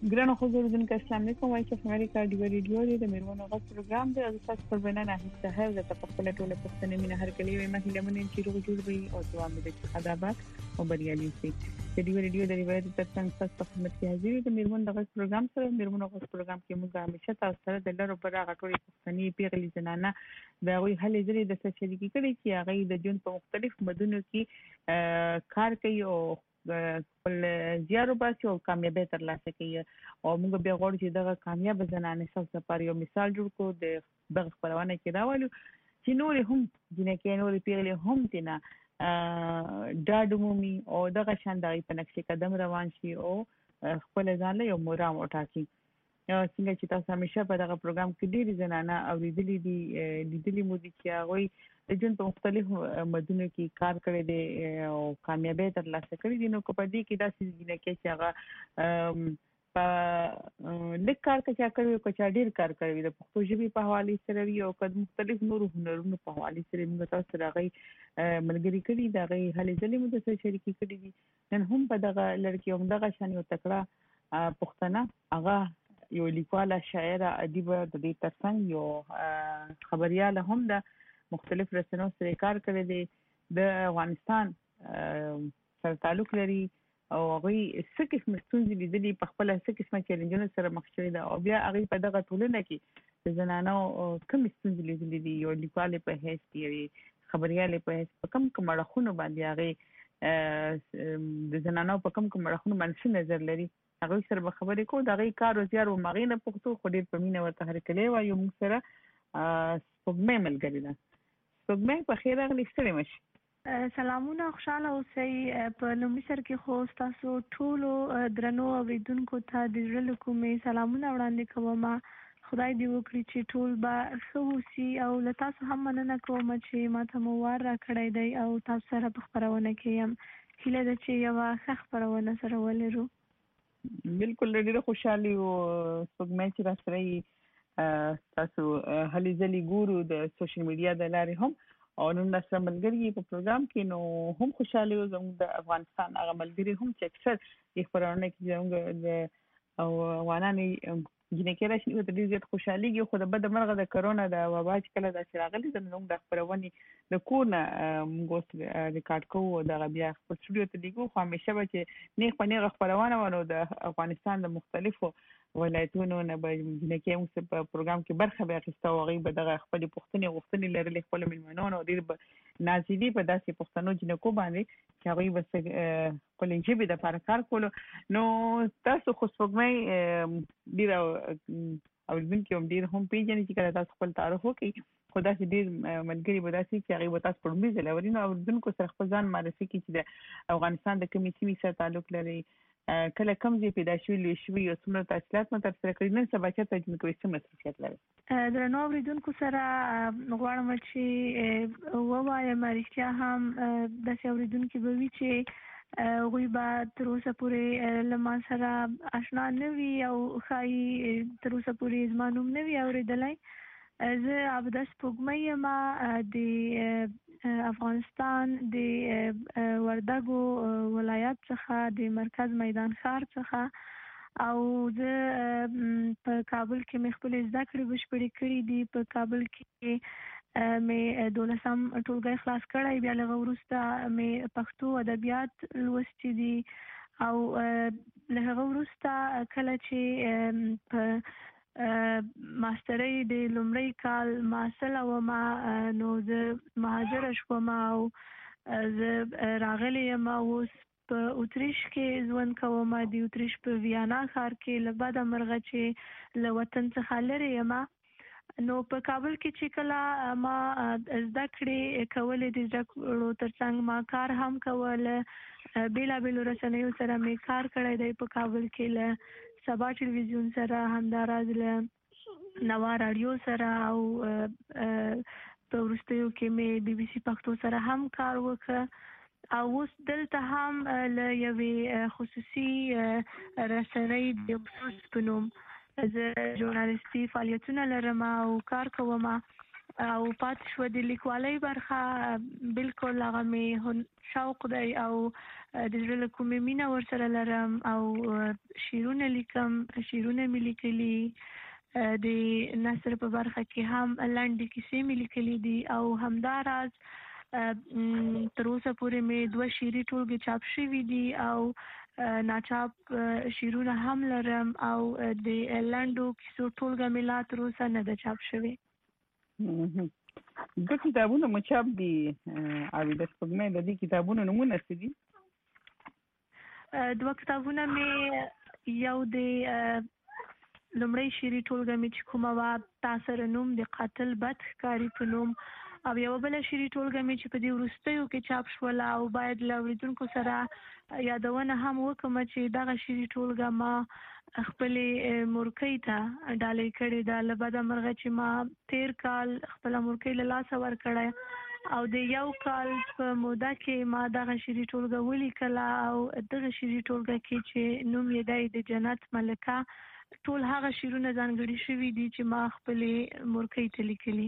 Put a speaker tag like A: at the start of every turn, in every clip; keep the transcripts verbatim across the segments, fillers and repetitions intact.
A: ګرانو حضورونکو السلام علیکم وایي چې امریکا دی ریډیو دی د میرمنو غږ پروګرام دی او تاسو پر بنانه هیڅ هر د خپل ټوله پښتنې مینه هر کلی وي مهله لمنې چې روغ جوړ وي او دوام دې چې خدابات او بریالي شي د دی ریډیو د روایت ترڅنګ تاسو په خدمت کې حاضر دي د میرمنو غږ پروګرام سره میرمنو غږ پروګرام کې موږ همیشه تاسو سره د لارو پر هغه ټولې پښتنې پیغلي زنانه دا وی هلې ځلې د شریکي کړي چې هغه د جون په مختلف مدنو کې کار کوي او خپل زیارو باسي او کامیابی ترلاسه کوي او موږ به غواړو چې دغه کامیاب زنانه څخه لپاره یو مثال جوړ کړو د دغه خبرونه کې راوالو چې نور هم جنکه نور پیغلي هم تینا ډاډ مومي او دغه شانداري په نقشې قدم روان شي او خپل ځان له یو مرام وټاکي څنګه چې تاسو همیشه په دغه پروګرام کې ډېری زنانه اوریدلې دي لیدلې مو دي چې هغه د جون په مختلف مدنو کې کار کړی دی او کامیابی ترلاسه کړې دي نو کو په دې کې داسې دي چې هغه په لیک کار کوي کوي کو چې ډېر کار کوي د پښتو ژبې په حواله سره وي او کله مختلف نور هنرونو په حواله سره موږ تاسو راغی ملګری کړي دا غي هلې ځلې مو د شریکي کړي دي نن هم په دغه لړکی هم دغه شان یو تکړه پښتنه هغه یو لیکواله شاعره ادیب د دې ترڅنګ یو خبرياله هم د مختلف رسنیو سره کار کوي د افغانستان سره تعلق لري او هغه څه قسم ستونزې لیدلې په خپل څه قسمه چیلنجونو سره مخ شوی دا او بیا هغه په دغه ټولنه کې د زنانو کوم ستونزې لیدلې دي یو لیکواله په هیڅ کې خبرياله په هیڅ کم کوم اړخونه باندې هغه د زنانو په کم کوم اړخونه باندې نظر لري هغه سره به خبرې کو دا غي کار او زیار او مغینه پښتو خو ډېر په مینه ورته هرکلی وایو موږ سره سپوږمۍ ملګری ده سپوږمۍ په خیر راغلی ستړي مشي
B: سلامونه خوشاله اوسئ په لومړي سر کې خو تاسو ټولو درنو اوریدونکو ته د زړه کومې سلامونه وړاندې کوم خدای دې وکړي چې ټول به ښه وسی او له تاسو هم مننه کوم چې ماته مو وار راکړی دی او تاسو سره په خبرونه کې يم هیله ده چې یو ښه خبرونه سره ولرو
A: بالکل ډېر خوشاله او سپوږمۍ چې راځي تاسو هلې ځلې ګورو د سوشل میډیا د لارې هم او نن تاسو ملګری په پروګرام کې نو هم خوشاله یو زموږ د افغانستان هغه ملګری هم چې اکثر یې خبرونه کې زموږ د او وانانه جنکه راشي د دې زیات خوشاليږي خو د بد مرغه د کرونا د وبا چې کله د شراغلي د نوم د خبرونه د کورونه موږ ریکارډ کوو د بیا خپل سټوډیو ته دیګو خو همیشه به چې نه خپل خبرونه ونه د افغانستان د مختلفو ولایتونو نه به جنکه موږ په پروګرام کې برخه به اخیسته او غي به د خپل پښتني غوښتنې لرلې خپل ملمنونو ډیر نازلي په داسې پښتنو جنکو باندې چې هغه بس خپل جيبي د لپاره کار کولو نو تاسو خو سپوږمۍ ډیر او دن کې هم ډیر هم پیژنې چې کله تاسو خپل تعارف وکړي خدا سي ډیر ملګری به داسې چې هغه به تاسو په مې زلوري نو دن کو سره خپل ځان معرفي کړي چې د افغانستان د کمیټې سره تعلق لري کله کوم ځای پیدا شوی لوي شوی او څومره تحصیلات مو تر سره کړی نن سبا چې تاسو کوم څه مسؤلیت لري
B: درنو اوریدونکو سره غواړم چې ووایم رښتیا هم د اوریدونکو به وی چې غوی با تر اوسه پورې لمن سره آشنا نه وي او خای تر اوسه پورې زمانوم نه وي اوریدلای زه عبدس پوګمې ما د افغانستان د وردګو ولایت څخه د مرکز میدان ښار څخه او زه په کابل کې مې خپل زده کړې بشپړې کړې دي په کابل کې مې دولسم ټولګی خلاص کړی بیا له وروسته مې پښتو ادبیات لوستي دي او له وروسته کله چې په ماسترۍ د لومړی کال ماسل او ما نو زه مهاجر شوم او زه راغلی یم اوس په اتریش کې ژوند کوم د اتریش په ویانا ښار کې له بعد مرغه چې له وطن څخه لرې یم نو په کابل کې چې کله ما زده کړې کولې د زده کړو ترڅنګ ما کار هم کوله بیلا بیلو رسنیو سره مې کار کړی دی په کابل کې له سبا ټلویزیون سره همداراز له نوا رادیو سره او په وروستیو کې مې بي بي سي پښتو سره هم کار وکړ او اوس دلته هم له یوې خصوصي رسنۍ د خصوص په نوم زه ژورنالیستي فعالیتونه لرم او کار کوم او پات شو د لیکوالۍ برخه بالکل هغه مې شوق دی او د زړه کومې مینه ورسره لرم او شعرونه لیکم شعرونه مې لیکلي د نثر په برخه کې هم لنډې کیسې مې لیکلي دي او همداراز تر اوسه پورې مې دوه شعري ټولګې چاپ شوي دي او ناچاپ شعرونه هم لرم او د لنډو کیسو ټولګه مې لا تر اوسه نه ده چاپ شوې.
A: د کتابونو مچاپ دي او د سپګمې د دې کتابونو نمونه څه دي؟
B: دوه کتابونه مې یو د لومړی شعري ټولګه مې چې کومه وه تا سره نوم د قاتل بد ښکاري په نوم او یوه بله شعري ټولګه مې چې په دې وروستیو کې چاپ شوله او باید له اورېدونکو سره یادونه هم وکړم چې دغه شعري ټولګه ما خپلې مورکۍ ته ډالۍ کړې ده له بده مرغه چې ما تیر کال خپله مورکۍ له لاسه ورکړی او د یو کال په موده کې ما دغه شعري ټولګه ولیکله او دغه شعري ټولګه کې چې نوم یې دی د جنت ملکه ټول هغه شعرونه ځانګړي شوي دي چې ما خپلې مورکۍ ته لیکلي.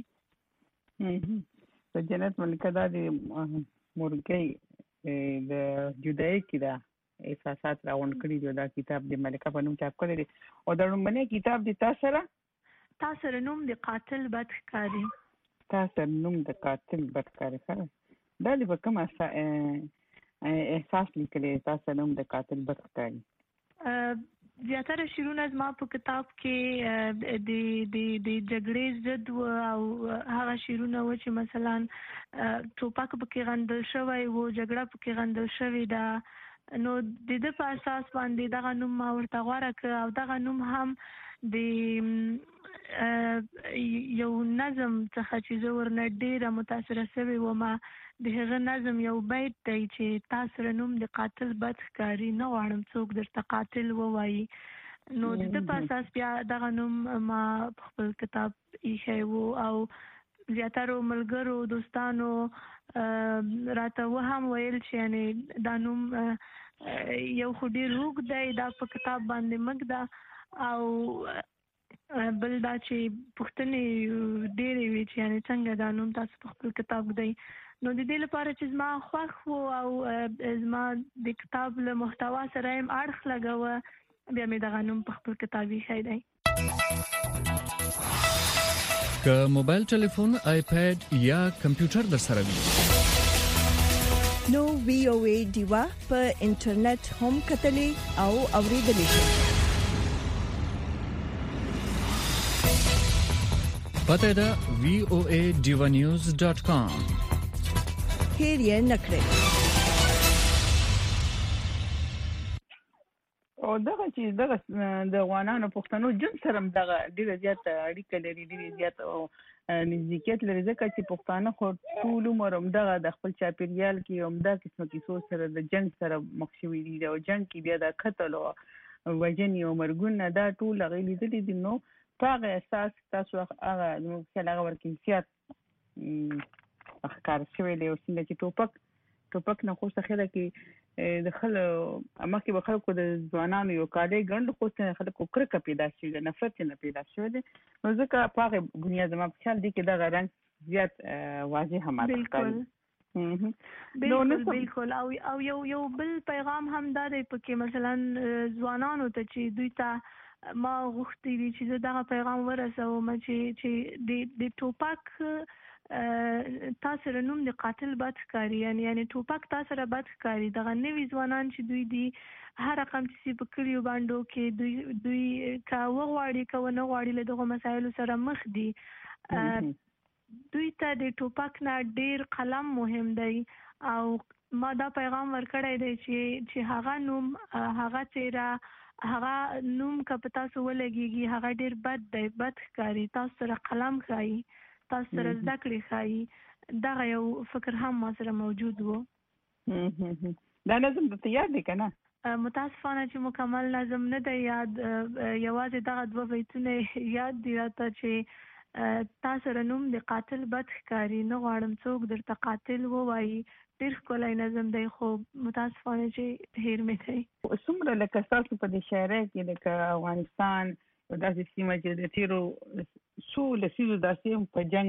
A: د جنت ملکه دا د مورکۍ د جدایۍ کې ده احساسات راغونډ کړي دي. دا کتاب د ملکه په نوم چاپ کړی دی او دا لومړنی کتاب د تا سره
B: تا سره نوم د قاتل بد ښکاري
A: تا سره نوم د قاتل بد ښکاري ښه دا د په کوم احساس لیکلی تا سره نوم د قاتل بد ښکاري؟
B: زیاتره شعرونه زما په کتاب کې د د د جګړې ضد و او هغه شعرونه و چې مثلا ټوپک پکې غندل شوی و جګړه پکې غندل شوې ده نو د ده په اساس باندې دغه نوم ما ورته غوره کړ او دغه نوم هم د یو نظم څخه چې زه ورنه ډېره متاثره شوې وم د هغه نظم یو بیت دی چې تا سره نوم د قاتل بد ښکاري نه غواړم څوک درته قاتل ووایي نو د ده په اساس بیا دغه نوم ما په خپل کتاب ایښی و او زیاترو ملګرو دوستانو راته و هم ویل چې یعنې دا نوم یو خو ډېر اوږد دی دا په کتاب باندې مږ ده او بل دا چې پوښتنې ډېرې وي چې یعنې څنګه دا نوم تاسو په خپل کتاب ږدئ نو د دې لپاره چې زما خوښ و او زما د کتاب له محتوا سره یې اړخ لګوه بیا مې دغه نوم په خپل کتاب ایښی دی.
C: که موبایل ټلیفون آیپیډ یا کمپیوټر در سره وي
D: نو وی او ای دیوا په انټرنیټ هم کتلې او اوریدلې شئ.
C: پته ده وی او ای دیوا نیوز ډاٹ کام
D: هیر یې نکړئ.
A: او دغه چې دغه د افغانانو پښتنو جن سره دغه ډیره زیاته اړیکه لري ډیره زیاته نزدېکت لري ځکه چې پښتانه خو ټول عمر همدغه د خپل چاپیریال کې همدا قسمه کیسو سره د جنګ سره مخ شوي دي او جنګ کې بیا د قتل او وژنې او مرګونه دا ټول هغې لیدلي دي نو په هغه اساس تاسو هغه خیال هغه ورکې زیات ښکار شوی دی او څنګه چې ټوپک ټوپک نه خو څه خیله کې د خل مخکې به خلکو د ځوانانو یو کالی ګڼلو خو خلکو کرکه پیدا شوې ده نفرت نه پیدا شوی دی نو ځکه په هغې بنیاد زما په خیال دی کې دغه رنګ زیات واضح هم
B: بالکل بالکل بالکل او او یو یو بل پیغام هم دا دی پکې مثلا ځوانانو ته چې دوی ته ما غوښتي دي چې زه دغه پیغام ورسوم چې چې د د ټوپک تاسو رنوم د قاتل بد ښکاري یعنی یعنی ټوپک تاسو را بد ښکاري دغه نوي ځوانان چې دوی دي هر رقم چې په کلیو باندې کې دوی دوی کا وغواړي کا نه غواړي له دغه مسایلو سره مخ دي دوی ته د ټوپک نه ډیر قلم مهم دی او ما دا پیغام ورکړی دی چې چې هغه نوم هغه چیرې هغه نوم که تاسو ولګيږي هغه ډیر بد دی بد ښکاري تاسو سره قلم ښایي تاسو سره زده کړې ښایي دغه یو فکر هم ما سره موجود و.
A: دا نظم درته یاد دی که نه؟
B: متاسفانه چې مکمل نظم نه دی یاد یوازې دغه دوه بیتونه یاد دي راته چې تا سره نوم د قاتل بد ښکاري نه غواړم څوک درته قاتل ووایي ډېر ښکلی نظم دی خو متاسفانه چې هیر مې دی.
A: څومره لکه ستاسو په دې شاعرۍ کې لکه افغانستان داسې سیمه چې د تیرو څو لسیزو داسې په جنګ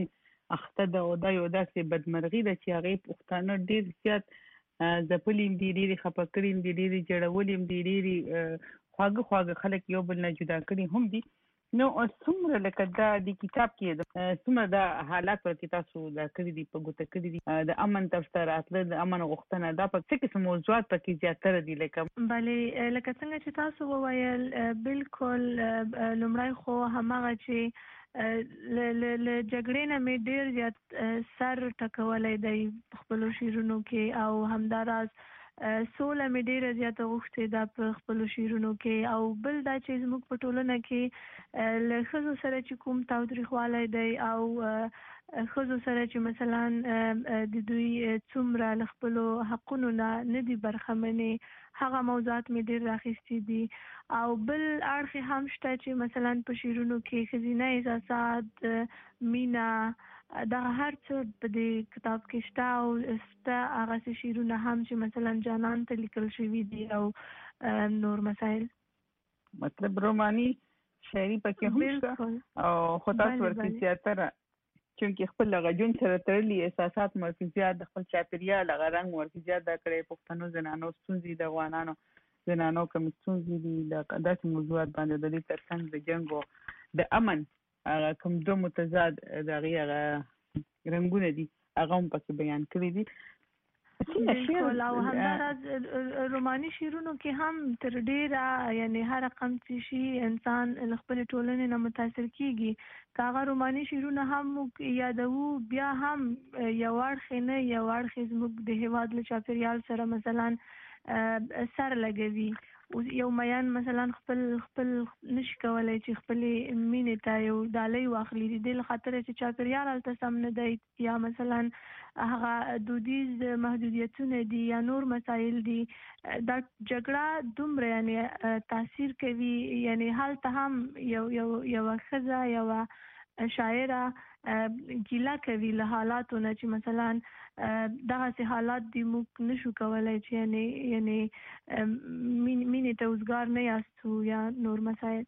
A: اخته د او د یو داسې بدمرغي د چې هغه پښتانه ډیر زیات ځپلیم دي، ډیری خپکړیم دي، ډیری جړولیم دي، ډیری خواږه خواږه خلک یو بل نه جدا کړي هم دي. نو څومره لکه دا د کتاب کې څومره د حالات پر کې تاسو دا کړی دي په ګوته کړی دي د امن تفسیر اتل د امن غوښتنه دا په څه قسم موضوعات پکې زیاتره دي لکه
B: بلې لکه څنګه چې تاسو وویل بالکل لومړی خو هماغه چې ل جګړې نه مې ډیر زیات سر ټکولای دی خپل شیرونو کې او همداراز سوله مې ډیره زیاته غوښتې ده په خپلو شعرونو کې او بل دا چې زموږ په ټولنه کې له ښځو سره چې کوم تاوتریخوالی دی او ښځو سره چې مثلا د دوی څومره له خپلو حقونو نه نه دي برخمنې، هغه موضوعات مې ډېر راخیستي دي. او بل اړخ هم شته چې مثلا په شعرونو کې ښځینه احساسات، مینه، دا هر څه په دې کتاب کې شته او شته هغه شعرونه هم چې مثلا جانان ته لیکل شوي دي او نور مسایل،
A: مطلب روماني شاعري پکې هم شته او خو تاسو ورته زیاتره چونکې خپل غجون سره تړلي احساسات مرکزیات د خپل چاپیریال هغه رنګ مرکزیات دا کړی پښتنو زنانو ستونزې د افغانانو زنانو کوم ستونزې دي د داسې موضوعات باندې د دې ترڅنګ د جنګ او د امن هغه کوم دوه متضاد د هغه رنګونه دي هغه هم پکې بیان کړی دي.
B: بالکل او همداراز روماني شعرونو کې هم تر ډیره یعنی هر رقم چې شي انسان له خپل ټولنې نه متاثر کیږي. کاغه روماني شعرونه هم یادوو بیا هم یو اړخ نه یو اړخ زموږ د هیواد له چاپیریال سره مثلا سر لګوي. یو میان مثلا خپل خپل نشي کولای چې خپل مینې ته یو ډالۍ واخلي د دې خاطر چې چاپیریال هلته سم نه دی یا مثلا هغه دودیز محدودیتونه دي یا نور مسایل دي. دا جګړه دومره یعنی تاثیر کوي یعنی هلته هم یو یو یو ښځه یو شاعره ګیله کوي له حالاتو نه چې مثلا دغسې حالات دي موږ نشو کولای چې یعنی یعنی مینې ته اوزګار نه یاستو یا نور مسایل.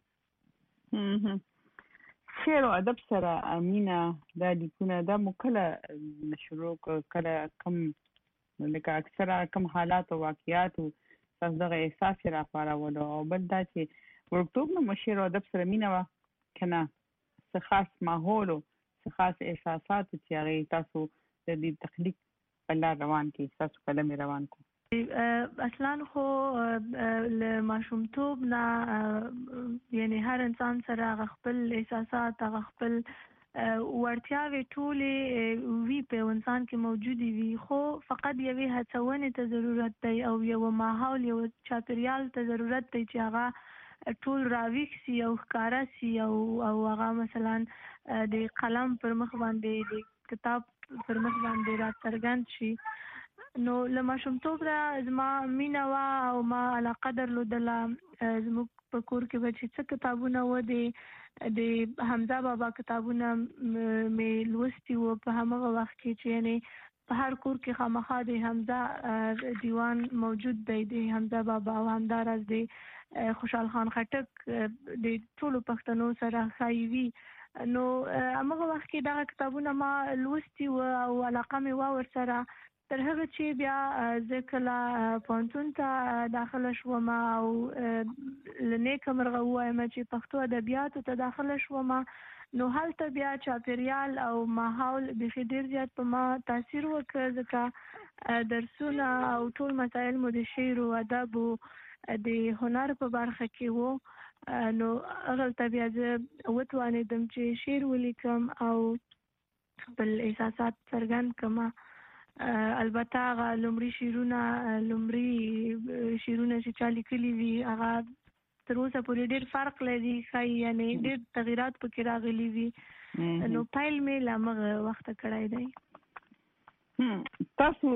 A: شعر او ادب سره مینه دا لیکونه دا مو کله شروع کله کم لکه اکثره کم حالات او واقعیات تاسو دغه احساس را پارولو او بل دا چې ورکتوب نو شعر او ادب سره مینه وا کنه څه خاص ماحول څه خاص احساسات چې هغه تاسو د دې تخلیق په لار روان کې تاسو قلم روان کو
B: اصلا خو له ماشومتوب نه یعنی هر انسان سره هغه خپل احساسات هغه خپل وړتیاوې ټولې وي په انسان کې موجودې وي خو فقط یوې هڅونې ته ضرورت دی او یو ماحول یو چاپیریال ته ضرورت دی چې هغه ټول راویښ سي او ښکاره سي او او هغه مثلا د قلم پر مخ باندې د کتاب پر مخ باندې را څرګند شي. نو له ماشومتوب را زما مینه وه او ما علاقه درلودله. زموږ په کور کې به چې څه کتابونه وه د د حمزه بابا کتابونه مې لوستي وو په همغه وخت کې چې یعنی په هر کور کې خامخا د حمزه دیوان موجود دی د حمزه بابا او همداراز د خوشحال خان خټک د ټولو پښتنو سره ښایي وي. نو همغه وخت کې دغه کتابونه ما لوستي وو او علاقه مې وه ورسره تر هغه چې بیا زه کله پوهنتون ته داخله شوم او له نیکه مرغه ووایم چې پښتو ادبیاتو ته داخله شوم نو هلته بیا چاپیریال او ماحول بیخي ډېر زیات په ما تاثیر وکړ ځکه درسونه او ټول مسایل مو د شعر او ادب د هنر په برخه کې وو. نو هغلته بیا زه وتوانېدم چې شعر ولیکم او خپل احساسات څرګند کړم. البته هغه لومړي شعرونه لومړي شعرونه چې چا لیکلي وي هغه تر اوسه پورې ډېر فرق لري ښایي یعنی ډېر تغیرات پکې راغلي وي. نو پیل مې له همغه وخته کړی دی.
A: تاسو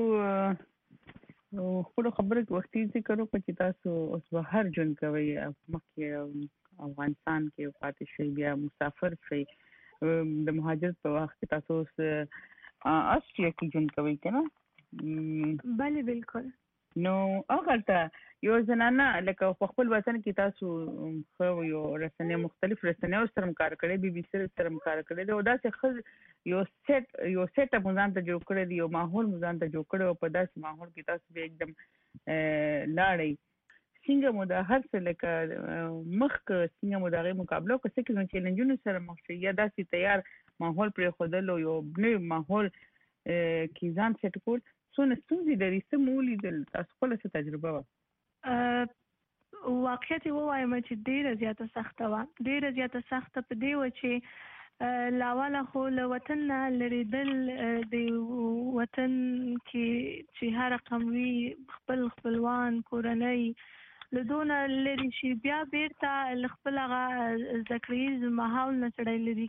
A: خپل خبره وختي ذکر وکړو چې تاسو اوس بهر ژوند کوئ مخکې افغانستان کې پاتې شئ بیا مسافر شئ د مهاجرت په وخت کې تاسو اوس آسټریا کې ژوند کوئ که نه؟
B: بله بالکل.
A: نو هغه یو زنانه لکه په خپل وطن کې تاسو خو یو رسنۍ مختلف رسنۍ سره کار کړی بي بي سي سره کار کړی دا داسې خز یو سیټ یو سیټ اپ ځان ته جوړ کړی دی یو ماحول ځان ته جوړ کړی او په داسې ماحول کې تاسو به एकदम لاړی څنګه مو د هر څه لکه مخ څنګه مو دغه مقابله کوي چې چیلنجونه سره مخ شي یا داسې تیار ماحول پر خودلو یو نوی ماحول کې ځان سیټ کول څونه ستونزې لري څه مولي د تاسو خپل څه تجربه و
B: واقعیت وایم چې ډیره زیاته سخته و ډیره زیاته سخته په دی و چې لاواله خو له وطن نه لریدل د وطن کې چې هر رقم وی خپل خپلوان کورنۍ له دونه لري شي بیا بیرته خپل هغه ذکریز ماحول نه سړی لري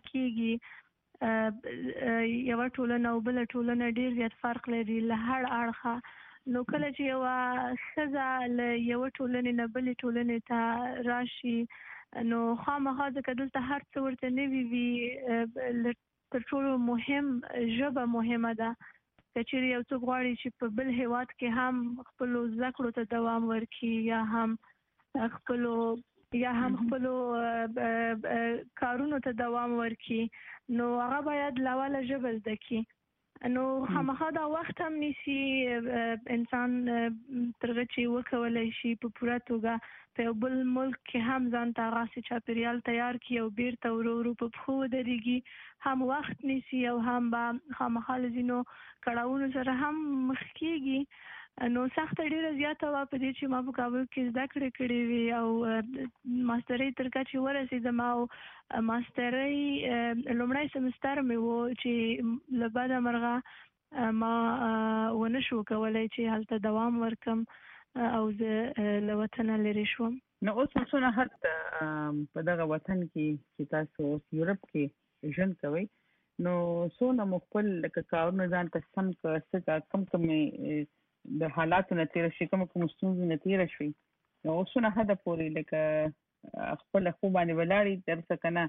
B: کېږي یو ټولنه او بل ټولنه ډیر زیات فرق لري له هر اړخه نو کله چې یو ښځه له یو ټولنې نه بلې ټولنې ته راشي نو خامخا ځکه دلته هر څه ورته نوي وي تر ټولو مهم ژبه مهمه ده که چیرې یو څوک غواړي چې په بل هیواد کې هم خپلو زده کړو ته دوام ورکړي یا هم خپلو یا هم خپلو کارونو ته دوام ورکړي نو هغه باید لاواله ژبه زده کړي نو خامخا دا وخت هم نیسي انسان ترغه چې وکولای شي په پوره توګه په بل ملک کې هم ځان ته غاسي چاپیریال تیار کړي او بیرته ورو ورو په خو درېږي هم وخت نیسي او هم با خامخا لزینو کړهونو سره هم مخ کېږي نو سخت ډیره زیاته وا په دې چې ما په کابل کې زده کړې کړې وي او ماسترۍ تر کچې ورسېدم او ماسترۍ لومړی سمستر مې و چې له بده مرغه ما ونه شو کولی چې هلته دوام ورکم او زه له وطنه لرې شوم
A: نو اوس څونه حد په دغه وطن کې چې تاسو اوس یورپ کې ژوند کوئ نو څونه مو خپل لکه کارونه ځان ته سم څه کم کمې د حالاتو نه تیر شي کوم کوم ستونزې نه تیر شي نو څونه حد پورې لکه خپل خو باندې ولاړی تر څه کنه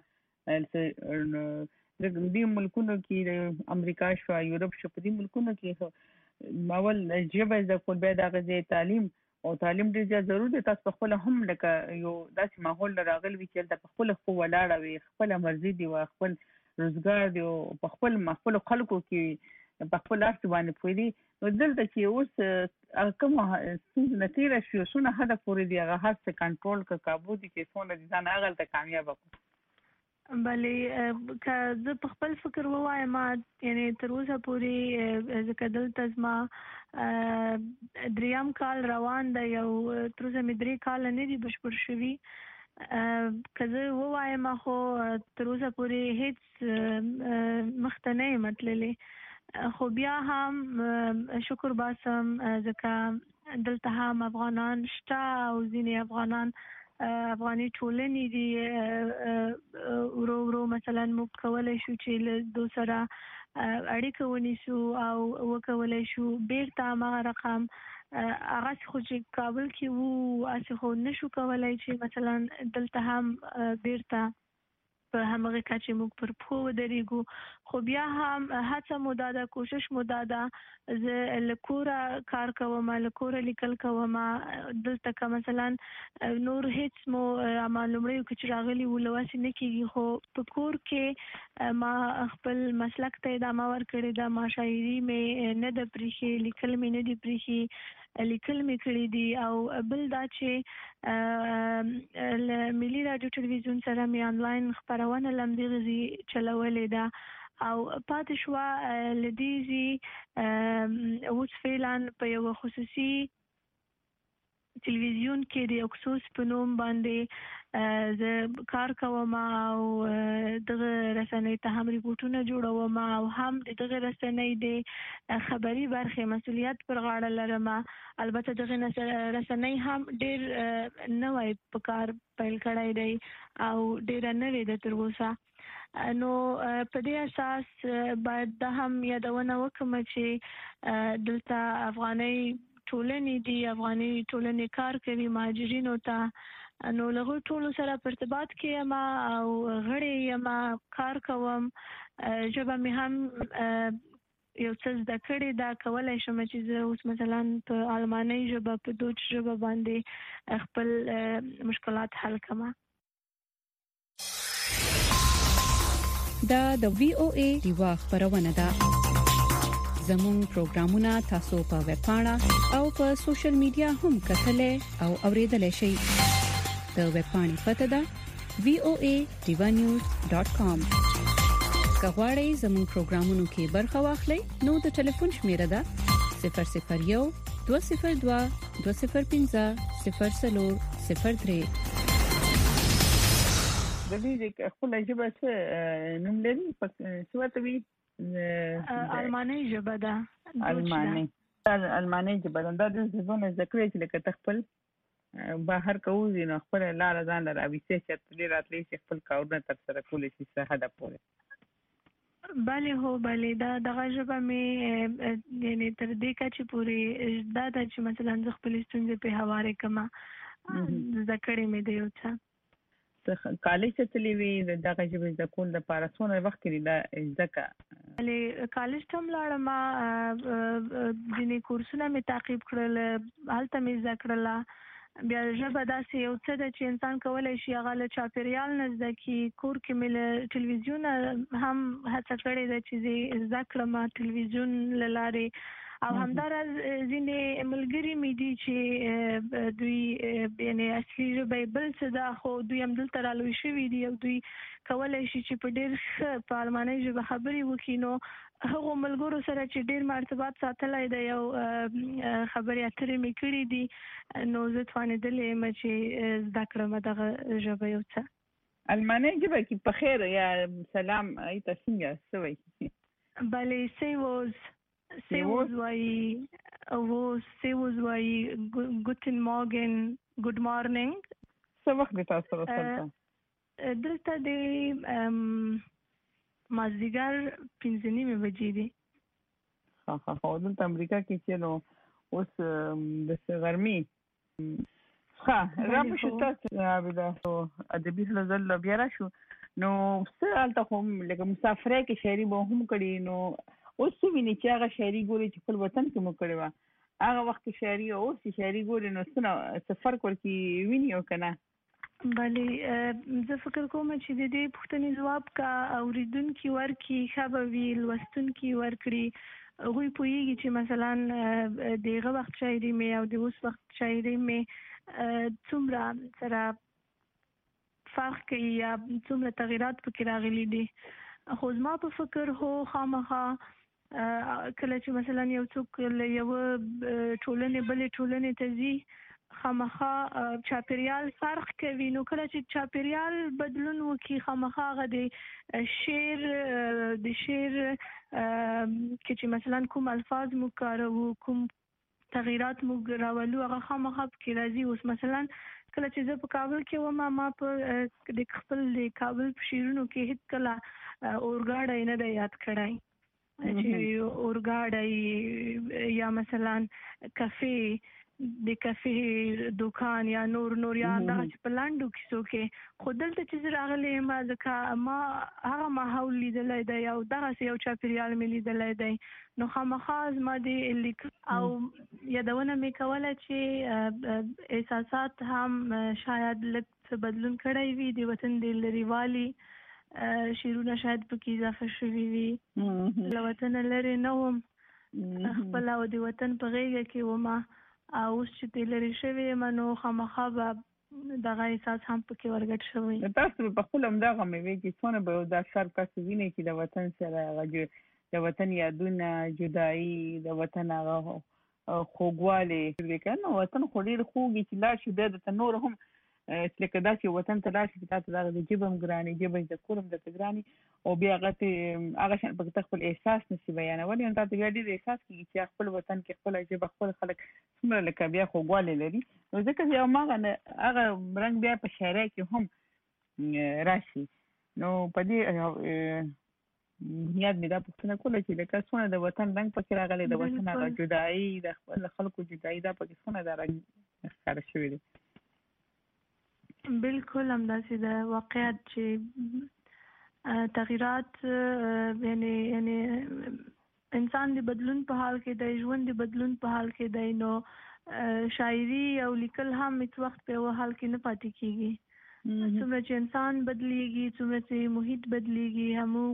A: د دې ملکونو کې د امریکا شو یورپ شو په دې ملکونو کې ماول جبه د کول به د غزي تعلیم او تعلیم ډیر ضروري دی تاسو خپل هم لکه یو داسې ماحول راغلی وي چې د خپل خو ولاړ وي خپل مرزي دی او خپل روزګار دی او په خپل خپل خلکو کې په خپل ارث باندې پوي نو دلته چې اوس کوم څنګه نتیجه شو څونه هدف پوری دی هغه هر څه کنټرول ک قابو دي چې څونه ځان هغه ته کامیاب وکړي
B: بلې که زه په خپل فکر ووایم یعنی تر اوسه پورې ځکه دلته زما دریم کال روان دی او تر اوسه مې درې کاله نه دي بشپړ شوي که زه ووایم خو تر اوسه پورې هیڅ مخته نه یم تللې خو بیا هم شکر باسم ځکه دلته هم افغانان شته او ځینې افغانان افغاني ټولنې دي ورو ورو مثلا موږ کولی شو چې له دو سره اړیکه ونیسو او وکولی شو بیرته هماغه رقم هغسې خو چې کابل کې وو هسې خو نشو کولی چې مثلا دلته هم بیرته په همغه کچې موږ پر پښو ودرېږو خو بیا هم هڅه مو دا ده کوشش مو دا ده زه له کوره کار کوم له کوره لیکل کوم دلته که مثلا نور هیڅ مو ما لومړیو کې چې راغلي وو لواسې نه کېږي خو په کور کې ما خپل مسلک ته ادامه ورکړې ده ما شاعري مې نه ده پرېښې لیکل مې نه دي پرېښې لیکل مې کړي دي او بل دا چې له ملي راډیو ټلویزیون سره مې آنلاین خپرونه لمدغزي چلولې ده او پاتې شوه له دې ځي اوس فعلا په یو خصوصي تلویزیون کې د اکسوس په نوم باندې زه کار کوم او دغه رسنۍ ته هم ریپورټونه جوړوم او هم دغه رسنۍ د خبري برخې مسؤلیت پر غاړه لرم البته دغه رسنۍ هم ډېر نوی په کار پیل کړی دی او ډېره نوې ده تر اوسه نو په دې اساس باید دا هم یادونه وکړم چې دلته افغاني ټولنې دي افغاني ټولنې کار کوي مهاجرینو ته نو له هغوی ټولو سره په ارتباط کې یم او غړې یم کار کوم ژبه مې هم یو څه زده کړې دا کولای شم چې زه اوس مثلا په آلماني ژبه په دوچ ژبه باندې خپل مشکلات حل کړم.
E: دا د وی او ای دیوا خبرونه ده. زموږ پروګرامونه تاسو په ویب پاڼه او په سوشل میډیا هم کتلای او اوریدلای شئ. د ویب پاڼې پته ده وی او ای دیوا نیوز ډاټ کام. کغواړئ زموږ پروګرامونو کې برخه واخلئ نو د ټلیفون شمیره ده صفر صفر یو دوه صفر دوه دوه صفر پنځه صفر صفر صفر درې.
A: د دې خپل ژبه څه نوم لري څه وته وی
B: الماني ژبه ده.
A: الماني الماني ژبه ده د زونه ذکر چې لکه تخپل بهر کوزي نو خپل لار ځان راوي چې تل راتلې چې خپل کارونه تر سره کولې شي څه هدا پوره.
B: بله هو بله دا دغه ژبه مې یعنی تر دې کچې پورې دا د چې مثلا زه خپل ستونزې په حواله کما ذکرې مې دی او څه
A: کالج ته تللی وي دغه ژبه د کول د پاراسونه وخت کې دا ځکه
B: بله کالج ته لاړم ځینې کورسونه مې تعقیب کړل هلته مې ذکرله بیا ژبه داسې یو څه ده چې انسان کولای شي هغه له چاپیریال نه زده کړي. کور کې مې له ټلویزیون هم هڅه کړې ده چې زده کړم ټلویزیون له لارې او همداراز ځینې ملګري مې دي چې دوی یعنې اصلي ژبه یې بل څه ده خو دوی همدلته رالوی شوي دي او دوی کولای شي چې په ډېر ښه په الماني ژبه خبرې وکړي. نو هغو ملګرو سره چې ډېر مرتبات ساتلی دی او خبرې اترې مې کړي دي نو زه توانېدلې یم چې زده کړم دغه ژبه یو څه.
A: الماني ژبه کې په خیر یا سلام ایته څنګه څه وایي؟
B: بله سیوز سیوز وایي او سیوز وایي ګوتن مارګن ګود مارنینګ.
A: څه وخت دی تاسو سره دلته؟
B: دلته د مازدیګر پنځه نیمې بجې دي.
A: ها ها خو دلته امریکا کې چې نو اوس د غرمې ها رابو شو تاسو بیا ادبي نظر بیا راشو نو څه الته هم لکه مسافرۍ کې شهري به هم کړي نو اوس ویني چې هغه شهري ګوري چې خپل وطن کې مو کړی و هغه وخت شهري او اوس شهري ګوري نو څه فرق ورکی ویني او کنه؟
B: بله زه فکر کوم چې د دې پوښتنې ځواب کا اوریدونکي ورکړي ښه به وي لوستونکي ورکړي هغوی پوهېږي چې مثلا د هغه وخت شاعري مې او د اوس وخت شاعري مې څومره سره فرق کوي یا څومره تغیرات پکې راغلي دي. خو زما په فکر هو خامخا کله چې مثلا یو څوک له یوه ټولنې بلې ټولنې ته ځي خامخا چاپیریال فرق کوي نو کله چې چاپیریال بدلون وکړي خامخا هغه د شعر د شعر کې چې مثلا کوم الفاظ موږ کاروو کوم تغیرات موږ راولو هغه خامخا پکې راځي. اوس مثلا کله چې زه په کابل کې وم ما په د خپل د کابل په شعرونو کې هیڅ کله اورګاډی نه دی یاد کړی چې اورګاډی یا مثلا کافي د کافي دکان یا نور نور یا دغه چې په لاندو کیسو کې خو دلته چې زه راغلی یم ځکه ما هغه ماحول لیدلی دی او دغسې یو چاپیریال مې لیدلی دی نو خامخا زما د لیک او یادونه مې کوله چې احساسات هم شاید لږ څه بدلون کړی وي د وطن د لرېوالي شعرونه شاید پکې اضافه شوي وي له وطنه لرې نه وم خپله او د وطن په غېږه کې ومه او اوس چې ترې لرې شوې یم نو خامخا به دغه احساس هم پکې ورګډ شوی.
A: تاسو په خپل همدغه مې چې څونه به دا شر تاسو وینئ چې د وطن سره د وطن یادونه جدایي د وطن هغه خوږوالی که نه وطن خو ډېر خوږ وي چې لاړ شي بیا درته نور هم لکه داسې وطن ته لاړ شي چې تا ته دغه د ژبه هم ګرانې ژبه زده کول هم درته ګرانې او بیا هغه ته هغه شان پکې ته خپل احساس نشي بیانولی نو تا ته بیا ډېر احساس کېږي چې خپل وطن کې خپله ژبه خپل خلک څومره لکه بیا خوږوالی لري نو ځکه یو هماغه هغه رنګ بیا په شاعرۍ کې هم راشي. نو په دې بنیاد مې دا پوښتنه کوله چې لکه څونه د وطن رنګ پکې راغلی د وطن هغه جدایي د خپل خلکو جدایي دا پکې څونه دا رنګ ښکاره شوی دی.
B: بالکل همداسې ده واقعیت چې تغییرات یعنی یعنی انسان د بدلون په حال کې دی، ژوند د بدلون په حال کې دی، نو شاعري او لیکل هم هیڅ وخت په یو حال کې نه پاتې کیږي. څومره چې انسان بدلیږي، څومره چې محیط بدلیږي،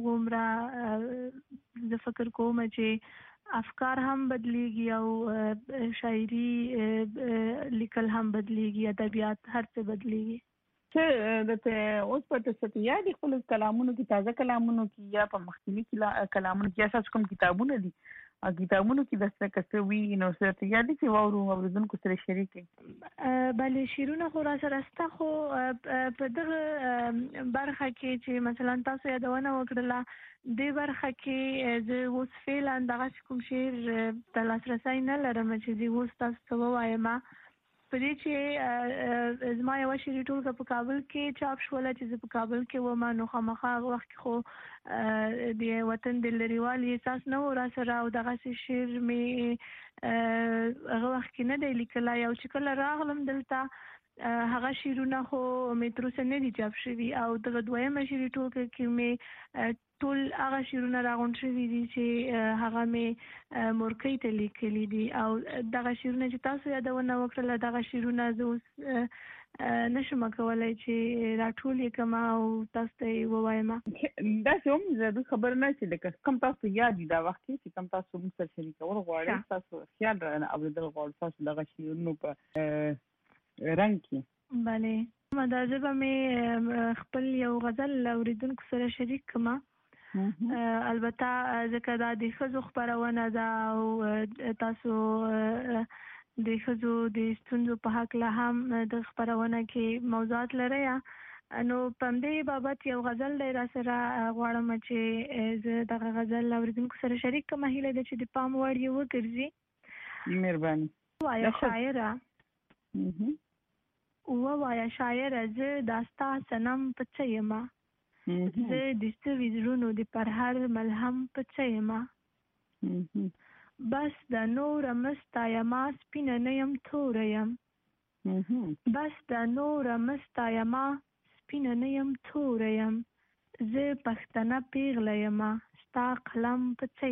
B: هموږ زه فکر کوم چې افکار هم بدلیږي او شاعري لیکل هم بدلیږي، ادبیات هر څه بدلیږي.
A: څه دته اوس په تاسو یا د خپل کلامونو کې تازه کلامونو کې یا په مختلفي کلامونو کې اساس کوم کتابونه دي او کتابونو کې د څه کڅ وی نو څه یا د چې وورو اوریدونکو سره شریک
B: کړي. بلې شیرونه خو را سره ستا خو په دغه برخه کې چې مثلا تاسو یادونه وکړله د برخه کې زه اوس فعلا دغه کوم شعر د لاسرسي نه لرم چې زه اوس تاسو ته وایم. په دې چې زما یو شعري ټولګه په کابل کې چاپ شوله چې زه په کابل کې وم، نو خامخا هغه وخت خو د وطن د لرېوالي احساس نه و را سره او دغسې شعر مې هغه وخت کې نه دی لیکلی. او چې کله راغلم دلته هغه شعرونه خو مې تر اوسه نه دي چاپ شوي او دغه دویمه شعري ټولګه کې مې ټول هغه شعرونه راغونډ شوي دي چې هغه مې مورکۍ ته لیکلي دي. او دغه شعرونه چې تاسو یادونه وکړله دغه شعرونه زه اوس نشم کولی چې راټول یې کړم او تاسو ته یې ووایم.
A: داسې هم زه خبر نه چې لکه کوم تاسو یاد دي دا وخت چې کوم تاسو موږ سره شریکول غواړئ، تاسو خیال رانه اورېدل غواړئ تاسو دغه شعرونو په رنګ کې.
B: بلې دا زه به مې خپل یو غزل اوریدونکو سره شریک کړم. البته ځکه دا د ښځو خپرونه ده او تاسو د ښځو د ستونزو په هکله هم د خپرونه کې موضوعات لرئ، نو په همدې بابت یو غزل دی را سره غواړم چې زه دغه غزل اوریدونکو سره شریک کړم. هیله ده چې د پام وړ یې وګرځي.
A: مهرباني.
B: ووایه شاعره ووایه شاعره زه دا ستا صنم په څه یمه، زه د ستړي زړونو د پرهر ملهم په څه یمه، بس د نوره مسته یمه سپینه نه یم توره یم، بس د نوره مسته یمه سپینه نه یم توره یم، زه پښتنه پیغله یمه ستا قلم په څه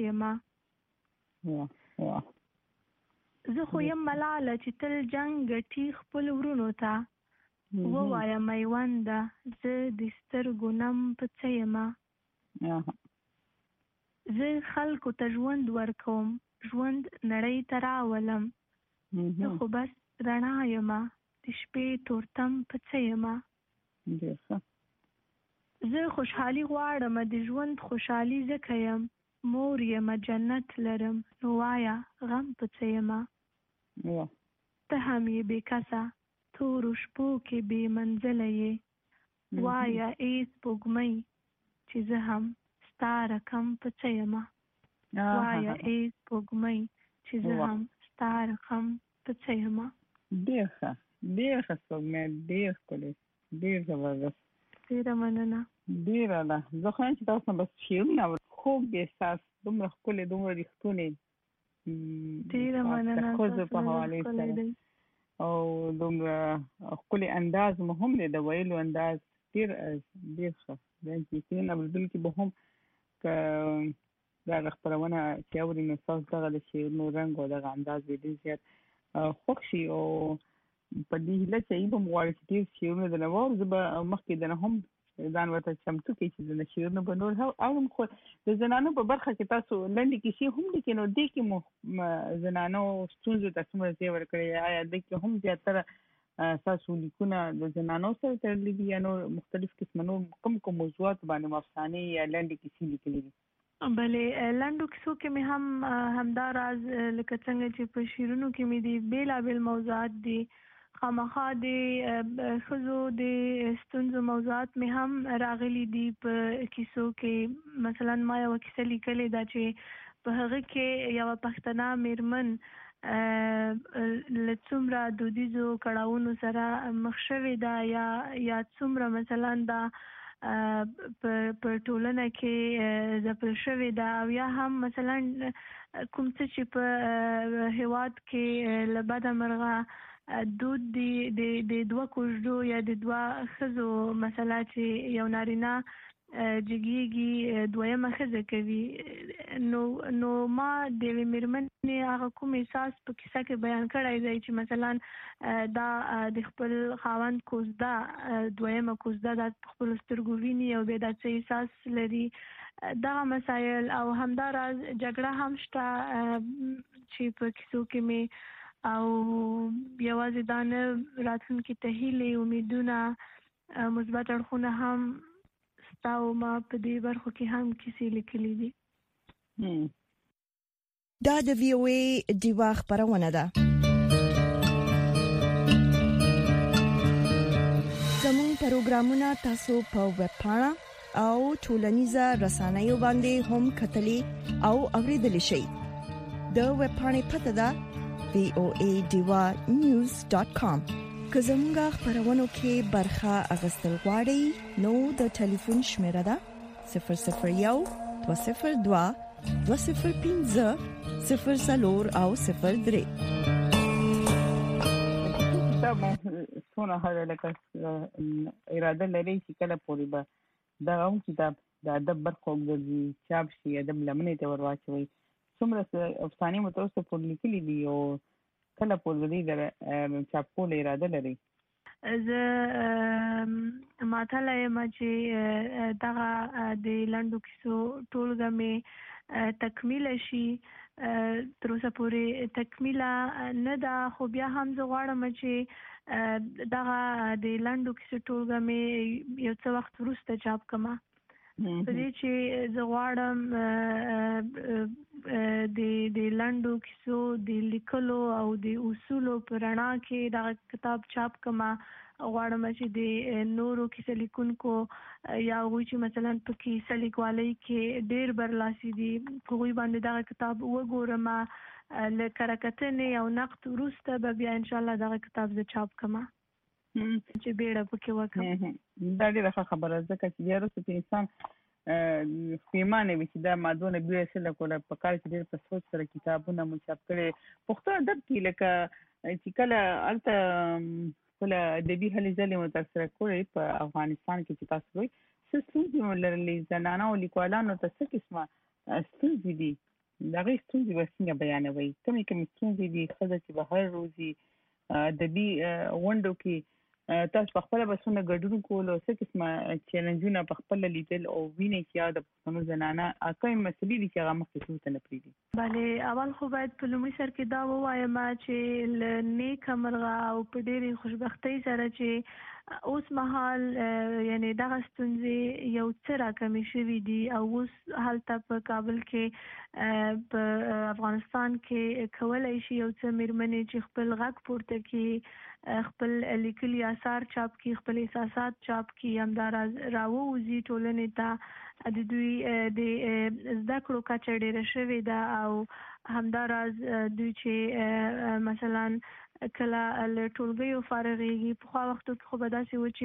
B: یمه، زه خو یم ملاله چې تل جنګ ګټي خپل ورونو ته، ووایه میونده زه د سترګو نم په څه یمه، زه خلکو ته ژوند ورکوم ژوند نړۍ ته راولم، زه خو بس رڼا یمه د شپې تورتم په څه یمه، زه خوشحالي غواړم د ژوند خوشحالي ځکه یم، مور یمه جنت لرم نو وایه غم په څه یمه، ته هم یې بې کسه تورو شپو کې بې منزله یې، وایه ای سپوږمۍ چې زه هم ستا رقم په څه یمه، وایه ای سپوږمۍ چې زه هم ستا رقم په څه یمه.
A: ډېر ښه ډېر ښه سپوږمۍ، ډېر ښکلی، ډېر زبردست.
B: ډېره مننه.
A: ډېره ده. زه خو یم چې تاسو نه بس شعرونه خوږ احساس دومره ښکلی دومره رښتونی
B: ډېره مننه
A: ښځو په حوالې سره او دومره ښکلی انداز مو هم دی د ویلو انداز ډېر ډېر ښه دی چې کینه اورېدونکي به هم که دغه خپرونه چې اوري نو ستاسو دغه د شعرونو رنګ او دغه انداز به ډېر زیات خوښ شي او په دې هیله چې ای به م غواړي چې ډېر شعرونه درنه واورو. زه به مخکې درنه هم ځان ورته چمتو کړي چې د شعرونو به نور اورم، خو د زنانو په برخه کې تاسو لنډې کیسې هم لیکئ، نو دې کې مو زنانو ستونزو ته څومره ځای ورکړی، آیا دې کې هم زیاتره ستاسو لیکونه د زنانو سره تړلي دي یا نور مختلف قسمه نور کوم کوم موضوعاتو باندې مو افسانې یا لنډې کیسې لیکلي دي؟
B: بلې لنډو کیسو کې مې هم همدا راز لکه څنګه چې په شعرونو کې مې دي بېلابېل موضوعات دي، خامخا د ښځو د ستونزو موضوعات مې هم راغلي دي په کیسو کې. مثلا ما یوه کیسه لیکلې ده چې په هغه کې یوه پښتنه میرمن له څومره دودیزو کړاوونو سره مخ شوې ده یا یا څومره مثلا دا په ټولنه کې ځپل شوې ده او یا هم مثلا کوم څه چې په هېواد کې له بده مرغه دود دی د دوه کوژدو یا د دوه ښځو مسله چې یو نارینه جګیږي دویمه ښځه کوي نو نو ما د میرمنې هغه کوم احساس په کیسه کې بیان کړی دی چې مثلا دا د خپل خاوند کوزده دویمه کوزده د خپل سترګو ویني او بیا د څه احساس لري دا مسایل او همداراز جګړه هم شته چې په کیسو کې می او یوازې دا نه راتلونکي ته هیلې امیدونه مثبت اړخونه هم او ما په دې برخو کې هم کیسې لیکلې دي.
D: دا د وی او ای دیوا خبرونه ده. زموږ پروګرامونه تاسو په ویب پاڼه او ټولنیزه رسنیو باندې هم کتلی او اوریدلی شئ. د ویب پاڼې پته ده وی او ای دیوا نیوز ډاټ کام. که زموږ خبرونو کې برخه اغستل غواړئ نو د ټلیفون شمیره ده صفر صفر یو دوه صفر دوه دوه صفر پنځه صفر څلور او صفر درې.
A: دا څونه هغه لکه اراده لري چې کله پورې به دا هم کتاب د ادب برخه وګرځي چاپ شي ادب لمنې ته ورواچوي څومره افسانې متوسط په لیکلي دي او کله په دې د چاپ کول اراده لري.
B: زه ماته لایم چې دغه د لنډو کیسو ټولګه مې تکمیل شي تر اوسه پورې تکمیله نه ده خو بیا هم زه غواړم چې دغه د لنډو کیسو ټولګه مې یو څه وخت وروسته چاپ کړم په دې چې زه غواړم د د لنډو کیسو د لیکلو او د اصولو په رڼا کې دا کتاب چاپ کما غواړم چې د نورو کیسه لیکونکو یا غوي چې مثلا په کیسه لیکوالۍ کې ډېر برلاسي دي کوی باندې دا کتاب وګورم لکه راکتنې او نقد وروسته به بیا ان شاء الله دا کتاب زه چاپ کما چې بیره پکې وکم.
A: دا ډیره خبره ده چې یاره چې انسان پیمانه وي چې دا مادونه بیا سره کوله په کار کې ډېر په سوچ سره کتابونه مو چاپ کړي پښتو ادب کې لکه چې کله الته کله ادبي هلې ځلې مو تر سره کړې په افغانستان کې چې تاسو وایي څه ستونزې لرلې زنانه او لیکوالانو ته څه قسمه ستونزې دي دغه ستونزې به څنګه بیانوي کومې کومې ستونزې دي ښځه چې بهر روزي ادبي غونډو کې تاسو په خپل بسونه ګډون کول او څه قسمه چیلنجونه په خپل لیدل او ویني چې د پښتنو زنانه کوم مسلې دي چې هغه مخکې څه نه پریدي.
B: بله اول خو باید په لومړي سر کې دا ووایم چې نیک مرغه او په ډېرې خوشبختۍ سره چې اوس مهال یعنی دغه ستونزې یو څه راکمې شوي دي او اوس هلته په کابل کې په افغانستان کې کولای شي یو څه میرمنې چې خپل غږ پورته کړي خپل لیکلي آثار چاپ کی خپل احساسات چاپ کی همداراز راووزي ټولنې ته د دوی د زده کړو کچه ډېره شوې ده او همداراز دوی چې مثلا کله له ټولګیو فارغېږي په خوا وختو کې خو به داسې و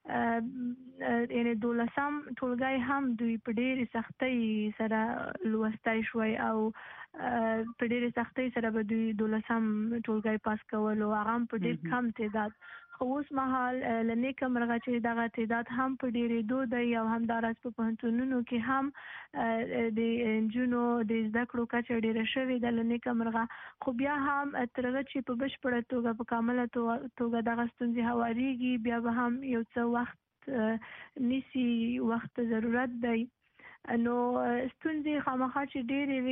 B: چې یعنې دولسم ټولګی هم دوی په ډېرې سختۍ سره لوستی شوی او په ډېرې سختۍ سره به دوی دولسم ټولګی پاس کول او هغه هم په ډېر کم تعداد خو اوس مهال له نیکه مرغه چې دغه تعداد هم په ډېرېدو دی او همداراز په پوهنتونونو کې هم د نجونو د زده کړو کچه ډېره شوې ده له نیکه مرغه خو بیا هم تر هغه چې په بشپړه توګه په کامله توګه دغه ستونزې هوارېږي بیا به هم یو څه وخت نیسي وخت ضرورت دی نو ستونزې خامخا چې ډېرې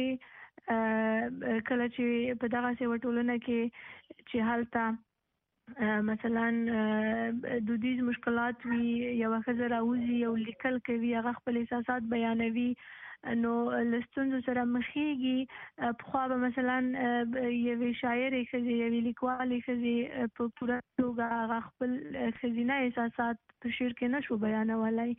B: وي کله چې په دغسې یوه ټولنه کې چې هلته مثلا دودیز مشکلات وي یوه ښځه راوځي یو لیکل کوي هغه خپل احساسات بیانوي نو له ستونزو سره مخېږي پخوا به مثلا یوې شاعرې ښځې یوې لیکوالې ښځې په پوره توګه هغه خپل ښځینه احساسات په شعر کې نه شو بیانولی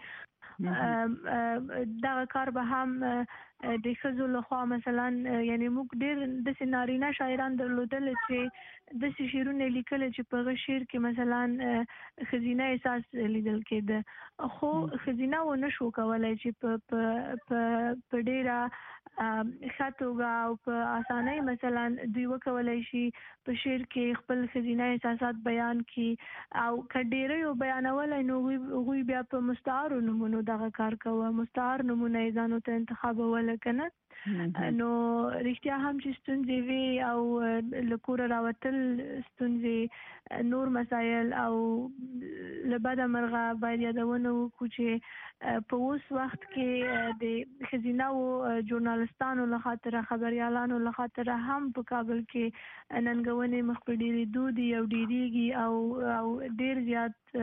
B: دغه کار به هم د ښځو لخوا مثلا یعنی موږ ډېر داسې نارینه شاعران درلودل چې داسې شعرونه لیکل چې په هغه شعر کې مثلا ښځینه احساس لیدل کېده خو ښځینه و نه شو کولی چې په په په ډېره خاطوګه او په اسانۍ مثلا دوی وکولای شي په شعر کې خپل خزینه احساسات بیان کړي او کډېره یو بیانولای نو غوي بیا په مستعار نمونه دغه کار کوي مستعار نمونه ځانو ته انتخابول کنه نو رښتیا هم چې ستونزې وي او لکوره راوتل ستونزې نور مسایل او لبدا مرغه باید یادونه وکړو چې په اوس وخت کې د خزینه او ژورنالستانو له خاطر خبريالانو له خاطر هم په کابل کې ننګونې مخ په ډېری دودي او ډېریږي او او ډېر زیات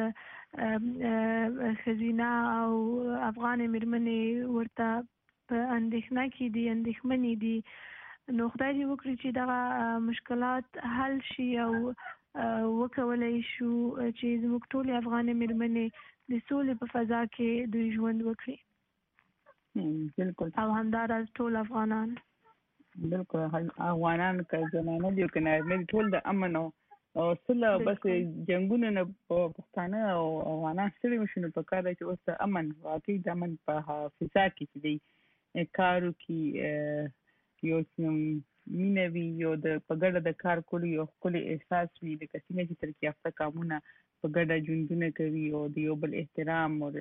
B: خزینه او افغان مېرمنې ورته په اندېښنه کې دي اندېښمنې دي نو خدای دې وکړي چې دغه مشکلات حل شي او وکولای شو چې زموږ ټول افغان مېرمنې د سولې په فضا کې دوی ژوند وکړي
A: بالکل
B: او همداراز ټول افغانان
A: بالکل افغانان که زنانه دي که نارینه ټول د امن او سله بس جنگونه نه پښتانه او افغانان ستړي مشونه په کار چې اوس امن واقعي د امن په فضا کې دي کارو کې یو مینه وی یو د پګړه د کار کولو یو خپل احساس وی د کسینه چې ترقی یافته کارونه پګړه ژوندونه کوي او د یو بل احترام او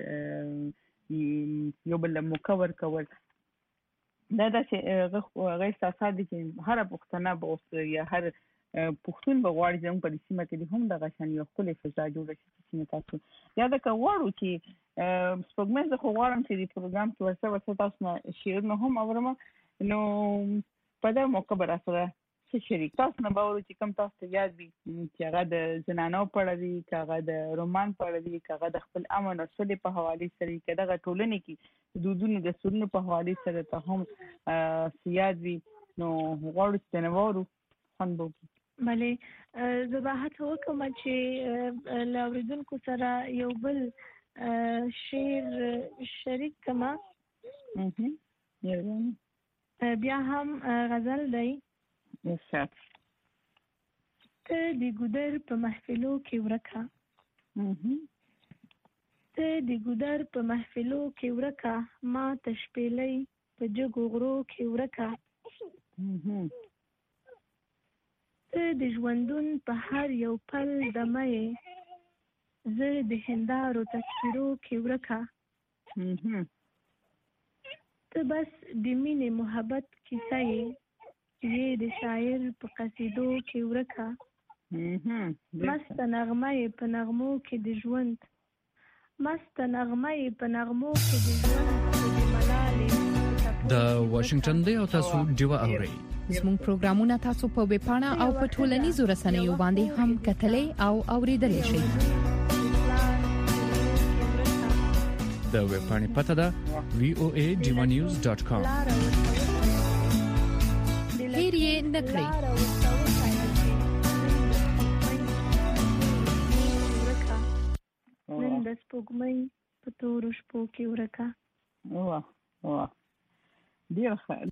A: یو بل مکور کول دا د غیر احساسات دي چې هر پښتنه به یا هر پښتون به غواړي چې په سیمه کې هم د غشن یو خپل فضا جوړ شي چې تاسو یا د کوړو چې سپوږمۍ زه خو غواړم چې د پروګرام کې ورسره ورسره تاسو نه شعرونه هم اورم نو په دا موقع به سره څه شریک تاسو نه باور چې کوم تاسو ته یاد وي چې هغه د زنانو په اړه وي چې هغه د رومان په اړه وي چې هغه د خپل امن او سولې په حواله سره کې دغه ټولنې کې دودونو د سرونو په حواله سره ته هم یاد وي نو غواړو چې نه وورو خندو
B: بلې زه به هڅه وکړم چې له اوریدونکو سره یو بل شعر شریک کما بیا هم غزل دی ته د ګودر په محفلو کې ورکه ته د ګودر په محفلو کې ورکه ما تشپېلې په جګو غرو کې ورکه ته د ژوندون په هر یو پل دمه یې زه د هندارو تصویرو کې ورکه ته بس د مینې محبت کیسه یې یې د شاعر په قصیدو کې ورکه مست نغمه یې په نغمو کې د ژوند مست نغمه یې په نغمو کې د ژوند د ملالې
C: د واشنگټن دی او تاسو دیوا اورئ
E: زموږ پروګرامونه تاسو په ویب پاڼه او په ټولنیزو رسنیو باندې هم کتلای او اوریدلای شئ
C: د ویب پاڼې پته ده وی او ای ډیوا نیوز ډاٹ کام
E: هیر یې نکړئ
B: نن د سپوږمۍ په تورو شپو کې ورکه
A: واه واه ډیر ښه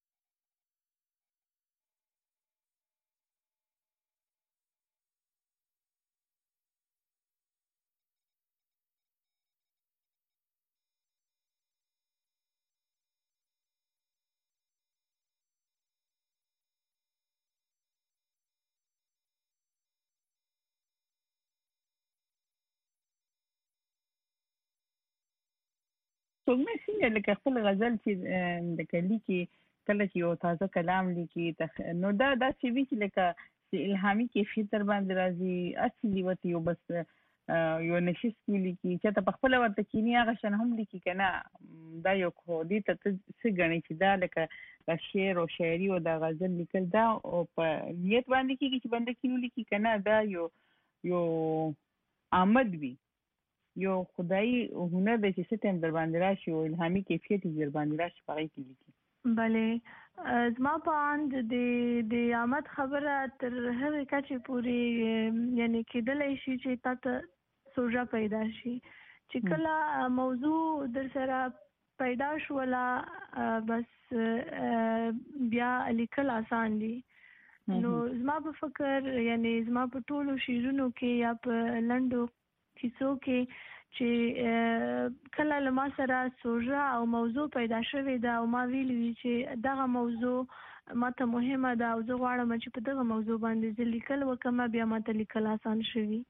A: څنګه څنګه لکه خپل غزل چې د کلی کې کله چې یو تازه کلام لیکي نو دا دا چې وی چې لکه الهامي کیفیت تر باندې راځي اصلي وته یو بس یو نشي سکولی کې چې ته په خپل ورته کینی هغه شن هم لیکي کنه دا یو خو دې ته څه غني چې دا لکه شعر او شاعري او د غزل لیکل دا او په نیت باندې کې چې باندې کینو لیکي کنه دا یو یو آمد وی یو خدای هنر د چې ستم در باندې راشي او الهامي کیفیت در باندې راشي پای کې لیکي
B: بله زما په اند د د آمد خبره تر هغه کچې پوری یعنی کېدلای شي چې تاسو سوژه پیدا شي چې کله موضوع در سره پیدا شولا بس بیا لیکل آسان دي نو زما په فکر یعنی زما په ټولو شعرونو کې یا په لندو کیسو کې چې کله کله له ما سره سوژه او موضوع پیدا شوې ده او ما ویلي وي چې دغه موضوع ماته مهمه ده او زه غواړم چې په دغه موضوع باندې زه لیکل وکړم، بیا ماته لیکل آسان شوي.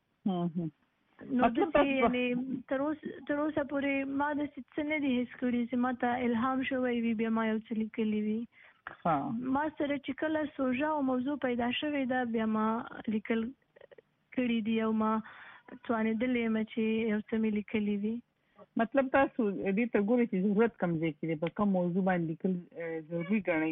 B: نو داسې یعنې تر اوسه پورې ما داسې څه نه دي حس کړي چې ماته الهام شوی وي بیا ما یو څه لیکلي وي. ما سره چې کله سوژه او موضوع پیدا شوې ده بیا ما لیکل کړي دي او ما توانېدلې یم چې یو څه مې لیکلي وي.
A: مطلب تاسو دې ته ګورئ چې ضرورت کم ځای کې دی، په کوم موضوع باندې لیکل ضروري ګڼئ،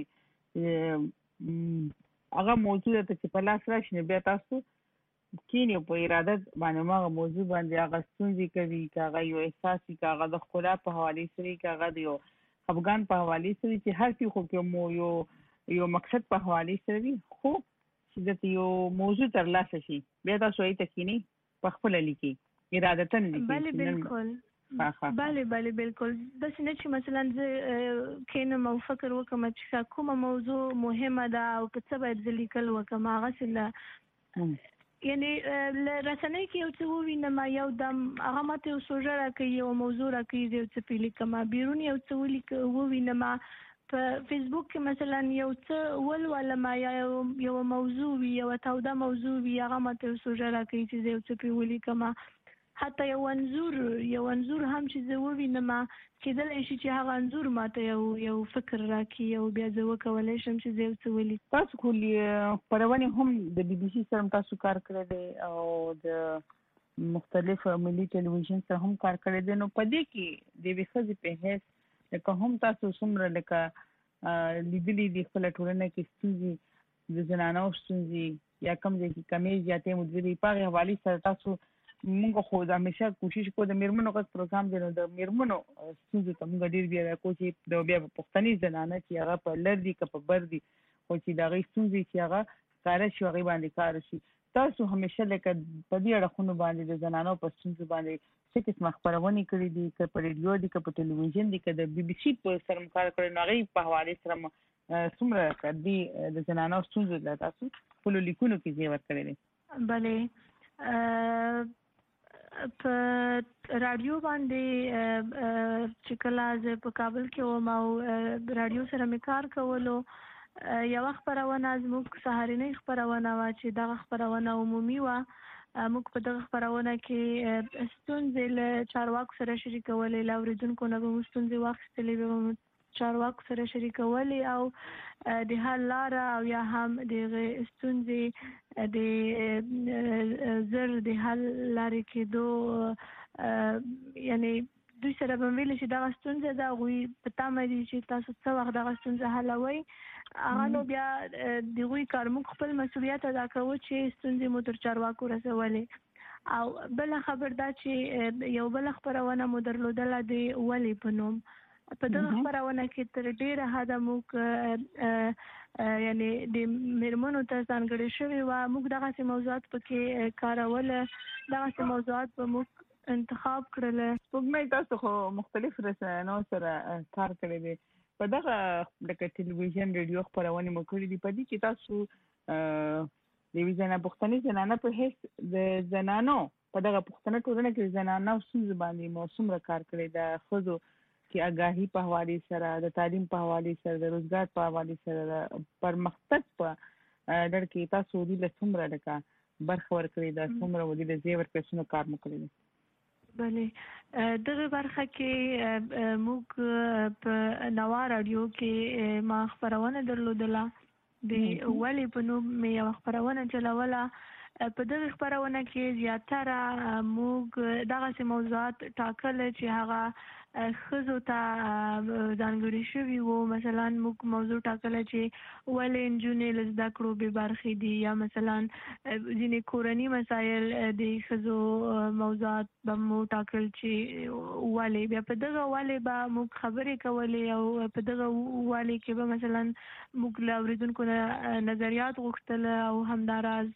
A: هغه موضوع ته چې په لاس راشي نو بیا تاسو کینې په اراده باندې هغه موضوع باندې هغه ستونزې کوي، که هغه یو احساس وي، که هغه د ښکلا په حوالې سره، که هغه د یو افغان په حوالې سره، چې هر څه خو کې مو یو یو مقصد په حوالې سره وي، خو چې د یو موضوع تر لاسه شي بیا تاسو یې تکینی په خپل لیکي ارادتن لیکي.
B: بله بالکل بله بله بالکل. داسې نه چې مثلا زه کینم او فکر وکړم چې کومه موضوع مهمه ده او په څه باید زه لیکل وکړم، هغسې له یعنی رسنۍ کې یو څه ووینم یو دم هغه ماته یو سوژه راکوي، یو موضوع راکوي، زه یو څه پرې لیکم، بیرون یو څه ووینم په فیسبوک کې مثلا یو څه ولولم یا یو موضوع وي، یو توده موضوع وي، هغه ماته یو سوژه راکوي چې زه یو څه پرې ولیکم. حتی یو انځور یو انځور هم چې زه ووینم کېدلی شي چې هغه انځور ماته یو یو فکر راکړي او بیا زه وکولی شم چې زه یو څه ولیکم.
A: تاسو خو خپرونې هم د بي بي سي سره تاسو کار کړی دی او د مختلف ملي ټلویزیون سره هم کار کړی دی، نو په دې کې د یوې ښځې په حیث لکه هم تاسو څومره لکه لیدلي دي خپله ټولنه کې ستونزې د زنانو ستونزې یا کوم ځای کې کمې زیاتې مدیرې په هغې حوالې سره تاسو مونږ خو د همیشه کوشش کوو د میرمنو غږ پروګرام دی نو د میرمنو ستونزو ته مونږ ډېر بیا راکوو چې د بیا پښتني زنانه چې هغه په لر دي که په بر دي خو چې د هغې ستونزې چې هغه ښکاره شي هغې باندې کار وشي. تاسو همیشه لکه په دې اړخونو باندې د زنانو په ستونزو باندې څه قسمه خپرونې کړي دي، که په ریډیو دي، که په ټلویزیون دي، که د بي بي سي په سره مو کار کړی، نو هغې په حوالې سره مو څومره دې د زنانو ستونزو ته تاسو خپلو لیکونو کې ځای ورکړی دی؟
B: بلې په رادیو باندې چې کله زه په کابل کې وم او رادیو سره مې کار کولو، یوه خپرونه زموږ سهارنۍ خپرونه وه چې دغه خپرونه عمومي وه. موږ په دغه خپرونه کې ستونزې له چارواکو سره شریکولې، له اورېدونکو نه به مو ستونزې واخیستلې، بیا به مو چارواکو سره شریکولې او د حل لاره او یا هم د هغې ستونزې د زر د حل لارې کېدو یعنې دوی سره به ویلې چې دغه ستونزه ده، هغوی په تمه دي چې تاسو څه وخت دغه ستونزه حلوئ. هغه نو بیا د هغوی کار موږ خپل مسؤلیت ادا کوو چې ستونزې مو تر چارواکو رسولې. او بله خبر دا چې یو بله خپرونه مو درلودله د ولې په نوم. په دغه خپرونه کې تر ډېره حده موږ یعنې د میرمنو ته ځانګړې شوې وه، موږ دغسې موضوعات پکې کاروله، دغسې موضوعات به موږ انتخاب کړله.
A: سپوږمۍ تاسو خو مختلف رسنیو سره کار کړی دی، په دغه لکه ټلویزیون ریډیو خپرونې مو کړي دي، په دې کې تاسو د یوې زنا پښتني زنانه په حیث د زنانو په دغه پښتنه ټولنه کې د زنانو ستونزو باندې مو څومره کار کړی، د ښځو کې آګاهي په حوالې سره، د تعلیم په حوالې سره، د روزګار په حوالې سره، د پرمختګ په ډګر کې تاسو دې له څومره لکه برخه ورکړې ده، څومره دې له ځای ورکړې، څومره کار مو کړی دی؟
B: بلې دغه برخه کې موږ په نوا راډیو کې ما خپرونه درلودله، د ولې په نوم مې یوه خپرونه چلوله. په دغه خپرونه کې زیاتره موږ دغسې موضوعات ټاکله چې هغه ښځو ته ځانګړي شوي وو. مثلا موږ موضوع ټاکله چې ولې نجونې له زده کړو بې برخې دي، یا مثلا ځینې کورني مسایل د ښځو موضوعات به مو ټاکل چې ولې. بیا په دغه ولې به موږ خبرې کولې او په دغه ولې کې به مثلا موږ له اورېدونکو نه نظریات غوښتله او همداراز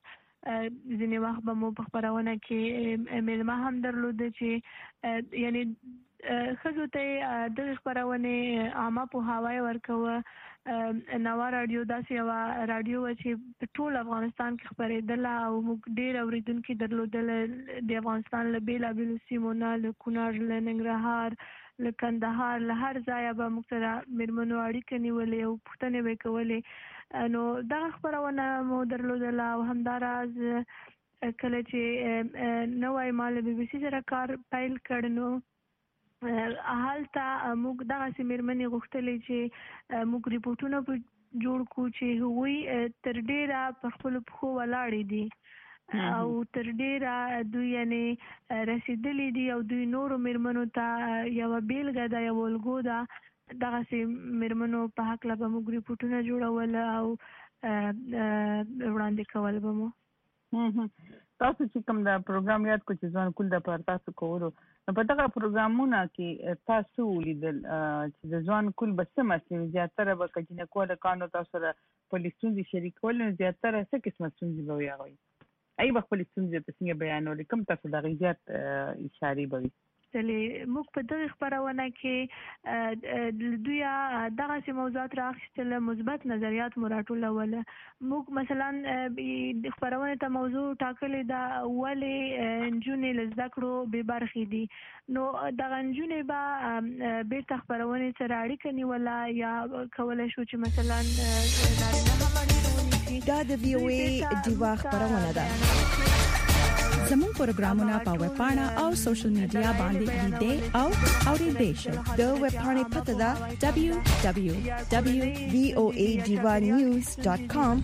B: ځینې وخت به مو په خپرونه کې میلمه هم درلوده چې یعنې خزو ته د خبرونه عامه په هواي ورکوه نوا رادیو داسې یو رادیو چې ټول افغانستان کې خبرېدل او موږ ډېر اوریدونکو درلودل د افغانستان له بیلا بیل سیمونو له کونړ له ننګرهار له کندهار له هر ځای به موږ سره میرمنو اړیکې نیولې او پوښتنې وکولې نو دا خبرونه مو درلودل او همداراز کله چې نوای مال بي بي سي سره کار پیل کړنو حالته موږ دغه سیمرمنې غوښتلې چې موږ ریپورتونه جوړ کو چې هوی تر ډیره په خپل پخو ولاړې دي او تر ډیره دوی یعنی رسیدلې دي او دوی نور میرمنو ته یو بیلګه دا یو ولګو دا دغه سیمرمنو په حق لا به موږ ریپورتونه جوړول او وړاندې کول به مو
A: تاسو چې کوم دا پروګرام یاد کو چې ځان کول د پر تاسو کولو په دغه پروګرامونه کې تاسو ولیدل چې د ځوان کول بس مسله زیاتره به کجنه کوله قانون تاسو سره پولیسونو شریکول زیاتره څه قسمه څنګه به وي ای په پولیسونو ته څنګه بیانول کوم تاسو د غیزات اشاره به
B: چې موږ په دغه خبرونه کې دوی دغه سي موضوعات راخستل مثبت نظریات مراټولول موږ مثلا د خبرونه ته موضوع ټاکلې دا ولې انجونې لزدکړو به برخې دي نو دغه انجونې به بیرته خبرونه سره اړیکه نیولا یا کولای شو چې مثلا نارینه هم
D: دا د وی او ای دیوا خبرونه ده
E: زموږ پروګرامونه په ویب پاڼه او سوشل میډیا باندې لیدئ او اوریدئ شئ
D: د ویب پاڼې پته ده
E: دبليو دبليو دبليو
D: ډاٹ وی او ای diva news ډاٹ کام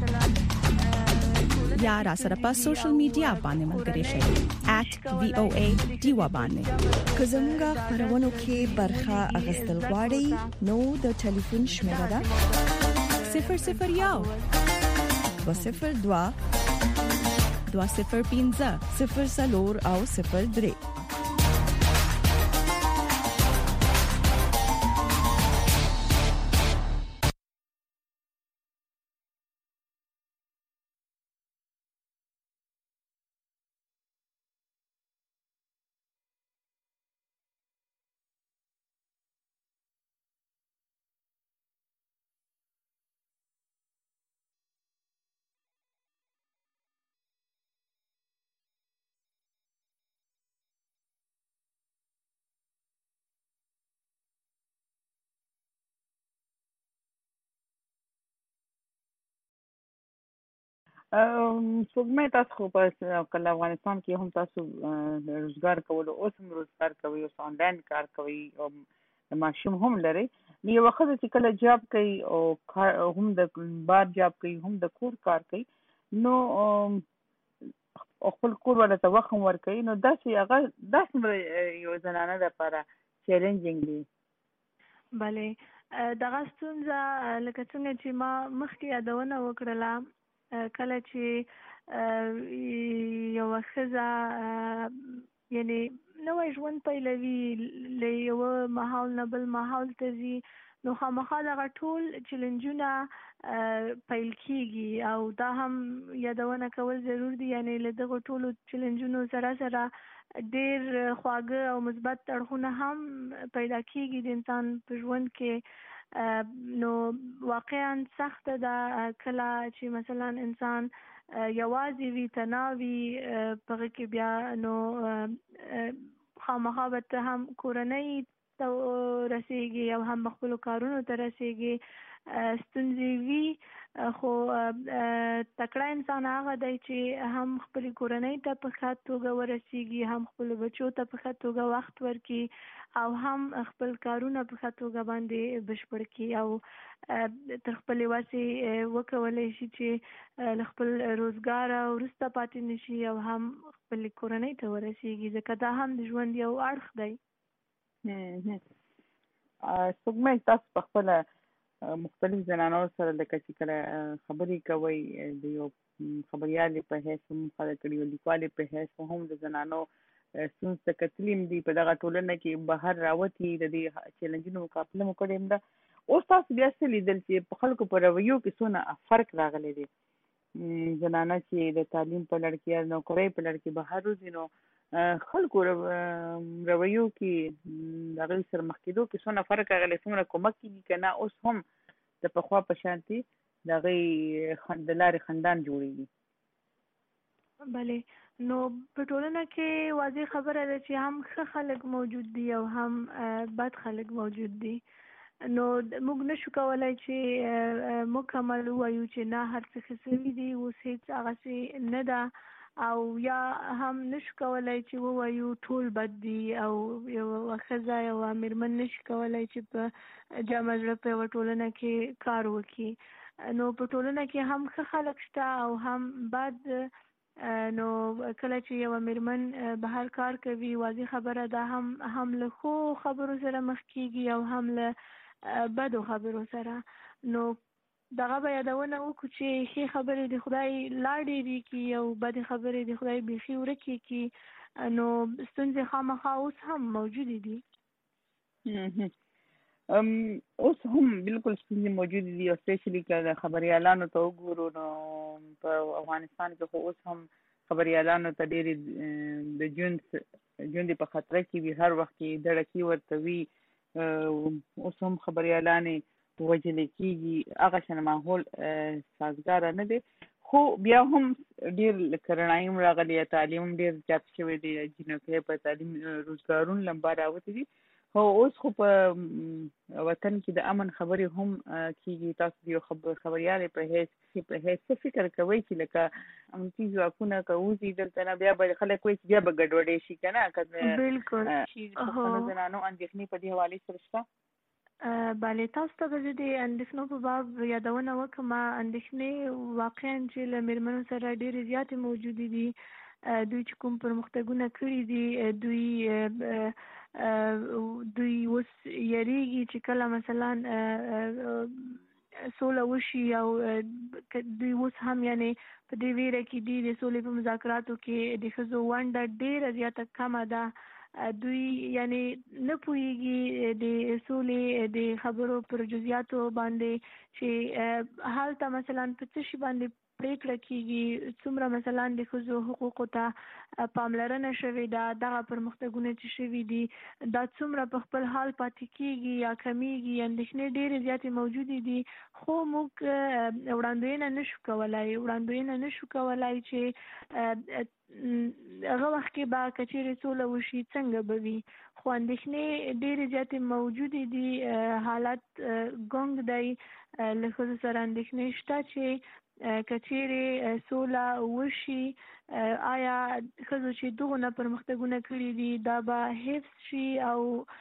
E: یا را سره په سوشل میډیا باندې ملګري شئ ایٹ وی او ای diva باندې
D: که زموږ خبرونو کې برخه اغوستل غواړئ نو د ټلیفون شمیره ده
E: صفر صفر یو
D: و صفر دوا
E: دوا صفر پینځه
D: صفر سلور او صفر درې
A: څومره تاسو په کله افغانستان کې هم تاسو روزګار کول او سم روزګار کوي او آنلاین کار کوي او ماشوم هم لري نو وخت چې کله جاب کوي او هم د بار جاب کوي هم د کور کار کوي نو خپل کور ولا ته وخت ور کوي نو داسې هغه داسې یو زنانه لپاره چیلنجینګ دی
B: بله دغه ستونزه لکه څنګه چې ما مخکې یادونه وکړله کله چې یو ښځه یعنی نوې ژوند پیلوي له یو ماحول نه بل ماحول ته ځي نو خامخا دغه ټول چیلنجونه پیل کیږي او دا هم یادونه کول ضرور دي یعنی له دغه ټولو چیلنجونو سره سره ډېر خواږه او مثبت اړخونه هم پیدا کیږي د انسان په ژوند کې نو واقعا سخت ده کله چې مثلا انسان یوازې وي تناوي په کې بیا نو خامخا به هم کورنۍ ته رسیږي او هم خپل کارونو ته رسیږي ستونزې وي خو تکړه انسان هغه دی چې هم خپل کورنۍ ته په ښه توګه ورسیږي هم خپل بچو ته په ښه توګه وخت ورکړي او هم خپل کارونه په ښه توګه باندې بشپړ کړي او تر خپلې وسې وکولی شي چې خپل روزګار وروسته پاتې نشي او هم خپل کورنۍ ته ورسیږي ځکه دا هم د ژوند یو اړخ دی
A: څومره تاسو په خپل مختلف زنانو سره لکه چې کله خبرې کوي د یو خبريالې په هیڅ هم خلک کړي لیکوالې په هیڅ هم د زنانو ستونزې کتلیم دي په دغه ټولنه کې بهر راوتی د دې چیلنجونو مقابله مو کړې ده اوس تاسو بیا څه لیدل چې په خلکو په رویو کې څونه فرق راغلی دی زنانه چې د تعلیم په لړ کې یا نوکرۍ په لړ کې بهر وځي نو خلکو رویو کې دغه سره مخ کېدو کې څونه فرق راغلی، څومره کومک کېږي که نه اوس هم د پخوا په شانتي د هغې د لارې خندان جوړېږي؟
B: بله، نو په ټولنه کې واضح خبره ده چې هم ښه خلک موجود دي او هم بد خلک موجود دي. نو موږ نشو کولای چې مکمل ووایو چې نه هر څه ښه سوي دي، اوس هېڅ هغسې نه ده، او یا هم نشو کولای چې ووایو ټول بد دي، او یوه ښځه یوه مېرمن نشي کولای چې په جمع زړه په یوه ټولنه کې کار وکړي. نو په ټولنه کې هم ښه خلک شته او هم بد. نو کله چې یوه مېرمن بهر کار کوي، واضح خبره ده هم هم له ښو خبرو سره مخ کېږي او هم له بدو خبرو سره. نو دغه به یادونه وکړو چې ښې خبرې د خدای لا ډېرې کړي او بدې خبرې د خدای بیخي ورکې کړي. نو ستونزې خامخا اوس هم موجودې دي.
A: اوس هم بالکل ستونزې موجودې دي، او سپیشلي که د خبریالانو ته وګورو نو په افغانستان کې خو اوس هم خبریالانو ته ډېرې د ژوند ژوند یې په خطره کې وي، هر وخت یې ډډکې ورته وي. اوس هم خبریالانې وژلې کېږي، هغه شان ماحول سازګاره نه دی. خو بیا هم ډېر لکه رڼایي هم راغلی، تعلیم هم ډېر زیات شوی دی، جنکۍ په تعلیم روزګارونه لمبا راوتې دي. خو اوس خو په وطن کې د امن خبرې هم کېږي. تاسو د یو خبریالې په حیث په حیث څه فکر کوئ چې لکه امنیتي ځواکونه که وځي دلته نه، بیا به خلک وایي چې بیا به ګډوډۍ شي که نه؟ که
B: بالکل
A: پښتنو زنانو اندېښنې په دې حوالې سره شته؟
B: بله، تاسو ته به زه د اندېښنو په باب یادونه وکړم. اندېښنې واقعا چې له مېرمنو سره ډېرې زیاتې موجودې دي. دوی چې کوم پرمختګونه کړي دي، دوی دوی اوس یریږي چې کله مثلا سوله وشي، او دوی اوس هم یعنې په دې ویره کې دي د سولې په مذاکراتو کې د ښځو ونډه ډېره زیاته کمه ده. دوی یعنی نه پوهیږي د سولې د خبرو پر جزئیاتو باندې چې هلته مثلا په څه شي باندې پریکړه کېږي، څومره مثلا د ښځو حقوقو ته پاملرنه شوې ده، دغه پرمختګونه چې شوي دي دا څومره په خپل حال پاتې کېږي یا کمیږي. اندېښنې ډېرې زیاتې موجودې دي، خو موږ وړاندوینه نشو کولای وړاندوینه نشو کولای چې هغه وخت کې به که چیرې سوله وشي څنګه به وي. خو اندېښنې ډېرې زیاتې موجودې دي، حالت ګونګ دی. له ښځو سره اندېښنې شته چې که چیرې سوله وشي، آیا ښځو چې دغونه پرمختګونه کړي دي دا به حفظ شي او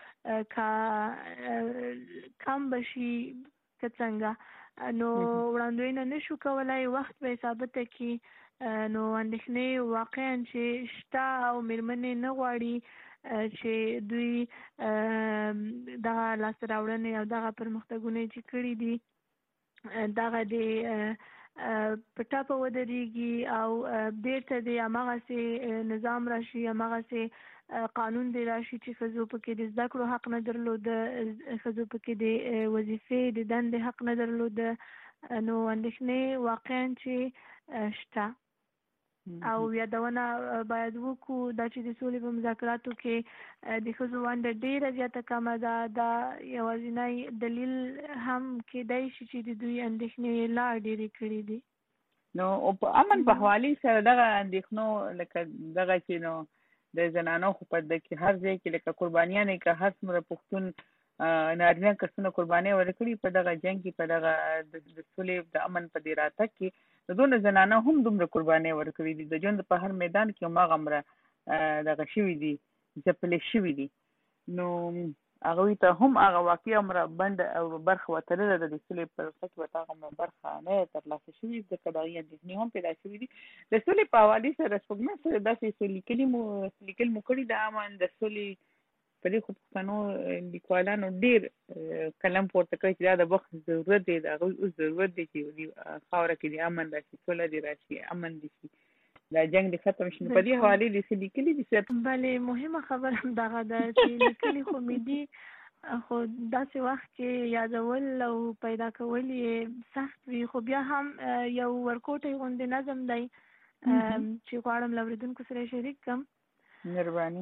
B: که کم به شي که څنګه؟ نو وړاندوینه نشو کولای، وخت به ثابته کړي. نو اندېښنې واقعا چې شته او مېرمنې نه غواړي چې دوی دغه لاسته راوړنې او دغه پرمختګونه چې کړي دي دغه د په ټاپه ودرېږي او بیرته د همغسې نظام راشي، همغسې قانون دی راشي چې ښځو پکې د زده کړو حق نه درلوده، ښځو پکې د وظیفې د دندې حق نه درلوده. نو اندېښنې واقعا چې شته او یادونه باید وکړو دا چې د سولې په مذاکراتو کې د ښځو ونډه ډېره زیاته کمه ده. دا یوازینی دلیل هم کېدای شي چې د دوی اندېښنې لا ډېرې کړي دي.
A: نو په امن په حوالې سره دغه اندېښنو لکه دغه چې نو د زنانو خو په دغه کې هر ځای کې لکه قربانیانې که هر څومره پښتون نارینه کسونه قربانۍ ورکړي په دغه جنګ کې، په دغه د سولې د امن په دې راتګ کې د دونه زنانه هم دومره قربانۍ ورکړي دي، د ژوند په هر میدان کې هماغومره دغه شوي دي، ځپلې شوي دي. نو هغوی ته هم هغه واقعي عمره بنده او برخه ورتلله ده، د سولې په پروسه کې ورته هغه برخه نه ترلاسه شوې، ځکه د هغې اندېښنې هم پیدا شوي دي. د سولې په حوالې سره سپوږمۍ سره داسې څه لیکلي مو لیکل مو کړي د امن د سولې په دې خو پښتنو لیکوالانو ډېر قلم پورته کړی چې دا د وخت ضرورت دی، د هغوی اوس ضرورت دی چې خاوره کې د امن راشي، سوله دې راشي، امن دې شي، دا جنګ دې ختم شي. په دې حوالې دې څه لیکلي دي؟
B: بلې مهمه خبره هم دغه ده چې لیکلي خو مې دي، خو داسې وخت کې یادول او پیدا کول یې سخت وي. خو بیا هم یو ورکوټی غوندې نظم دی چې غواړم له اورېدونکو سره شریک کړم.
A: مهرباني.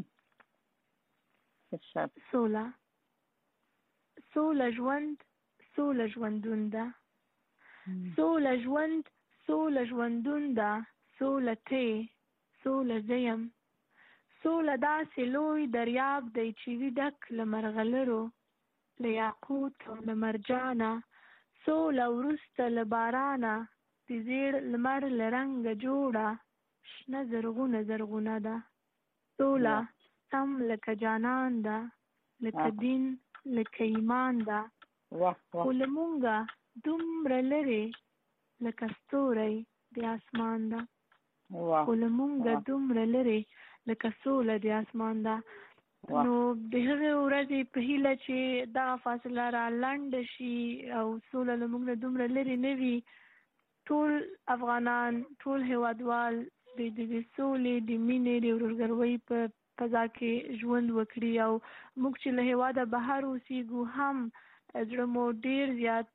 A: ښه.
B: سوله سوله ژوند سوله ژوندون ده. سوله ژوند سوله ژوندون ده. سوله ته سوله زیم. سوله داسې لوی دریاب دی چې وي ډک له مرغلرو، له یاقوت او له مرجانه. سوله وروسته له بارانه د زیړ لمر له رنګه جوړه، شنه زرغونه زرغونه ده. سوله سم لکه جانان ده، لکه دین لکه ایمان ده. خو له مونږه دومره لرې لکه ستوری د اسمان ده. خو له مونږه دومره لرې لکه سوله د اسمان ده. نو د هغې ورځې په هیله چې دغه فاصله را لنډه شي او سوله له موږ نه دومره لرې نه وي، ټول افغانان، ټول هیوادوال د د سولې، د مینې، د ورورګلوۍ په فضا کې ژوند وکړي. او موږ چې له هیواده بهر اوسېږو هم زړه مو ډېر زیات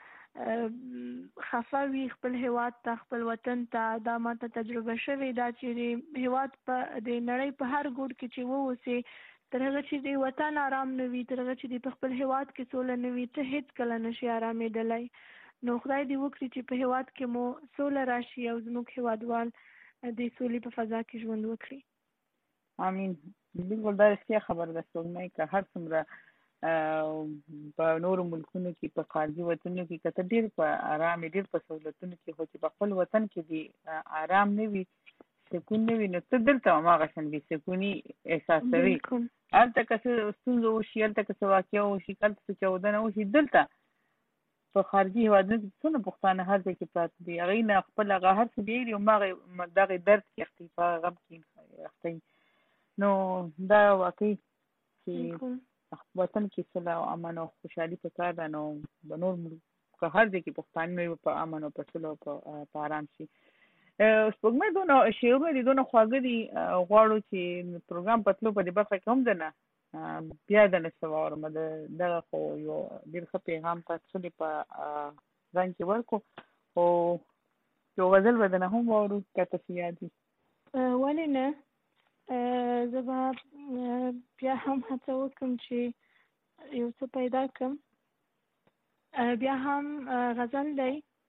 B: خفه وي خپل هیواد ته، خپل وطن ته. دا ماته تجربه شوې ده چې د هیواد په د نړۍ په هر ګوټ کې چې واوسې، تر هغه چې د وطن آرام نه وي، تر هغه چې د په خپل هیواد کې سوله نه وي، ته هېڅ کله نشي آرامېدلی. نو خدای دې وکړي چې په هیواد کې مو سوله راشي او زموږ هیوادوال د سولې په فضا کې ژوند وکړي.
A: امین. بالکل دا رښتیا خبره ده سپوږمۍ، که هر څومره په نورو ملکونو کې په خارجي وطنونو کې که ته ډېر په آرام ډېر په سهولتونو کې، خو چې په خپل وطن کې د آرام نه وي، سکون نه وي، نو ته دلته هماغه شان بې سکوني احساسوي. هلته که څه ستونزه وشي، هلته که څه واقعه وشي، هلته څه چاودنه وشي، دلته په خارجي هېوادونو کې څونه پښتانه هر ځای کې پراته دي، هغوی نه خپل هغه هر څه بیري، هماغه دغې درد کې اخته وي، په هغه غم کې اخته وي. نو دا واقعي چې وطن کې صلح او امن او خوشحالي پکار ده، نو به نور که هر ځای کې پښتانه وي په امن او په صلح او په آرام شي. سپوږمۍ دونه شعرونه دي، دونه خواږه دي، غواړو چې پروګرام په تلو په دې برخه کې هم د نه بیا د نه څه واورم. دغه خو یو ډېر ښه پیغام تاسو په ځان کې ورکړو، خو یو غزل به د نه هم واورو که تاسو یاد وي.
B: ولې نه، زه به بیا هم هڅه وکړم چې یو څه پیدا کړم. بیا هم غزل دی.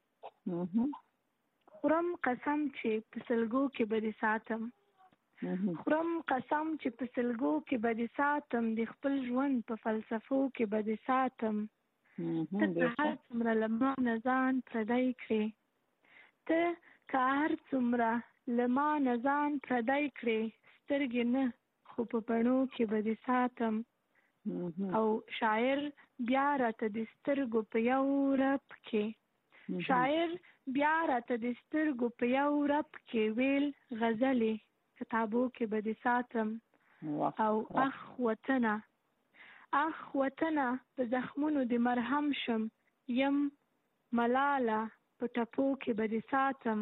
B: خورم قسم چې په سلګو کې به دې ساتم، خورم قسم چې په سلګو کې به دې ساتم، د خپل ژوند په فلسفو کې به دې ساتم. ته که هر څومره له ما نه ځان پردی کړې، ته که هر څومره له ما نه ځان پردی کړې، سترګې نه خو په بڼو کې به دې ساتم. او شاعر بیا راته د سترګو په یو رپ کې، شاعر بیا راته د سترګو په یو رپ کې ویل غزلې کتابو کې به دې ساتم. او اخ وطنه اخ وطنه په زخمونو دې مرهم شم، یم ملاله په ټپو کې به دې ساتم.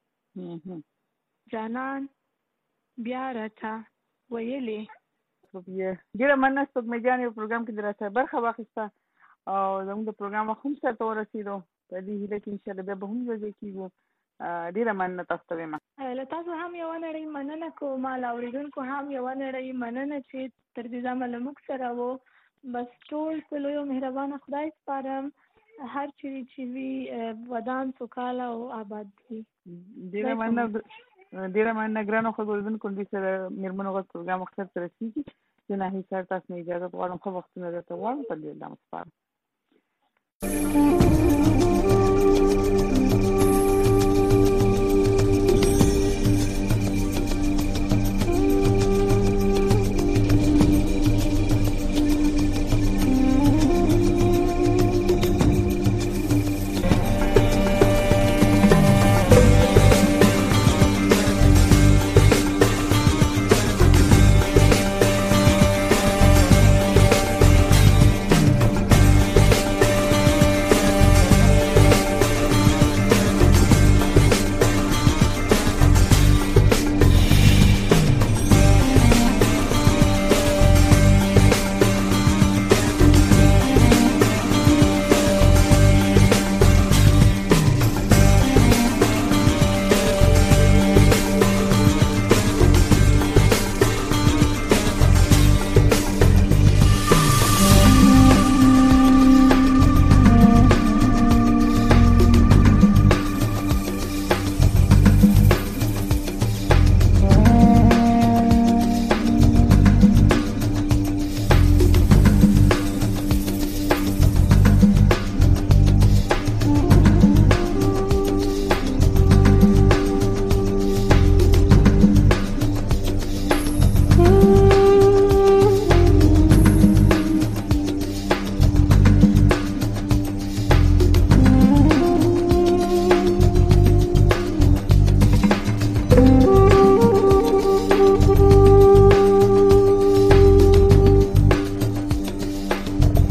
B: جانان بیا راته ویلې.
A: ډېره مننه سپوږمۍ جان، یو پروګرام کې د راته برخه واخیسته او زموږ د پروګرام وخت هم سرته ورسېدو. په دې هیله کې انشاءالله بیا به هم یو ځای کېږو. ډېره مننه تاسو ته وایم.
B: له تاسو هم یوه نړۍ مننه کوم، له اورېدونکو هم یوه نړۍ مننه چې تر دې دمه له موږ سره وو. بس ټول په لوی او مهربانه خدای سپارم، هر چیرې چې وي ودان سوکاله او آباد وي.
A: ډېره مننه ډېره مننه ګرانو ښځو اورېدونکو، دوی سره مېرمنو غږ پروګرام اختر ته رسېږي. زه ناهید صاحب تاسو نه اجازه غواړم، ښه وختونه درته غواړم. په دې الله مو سپارم.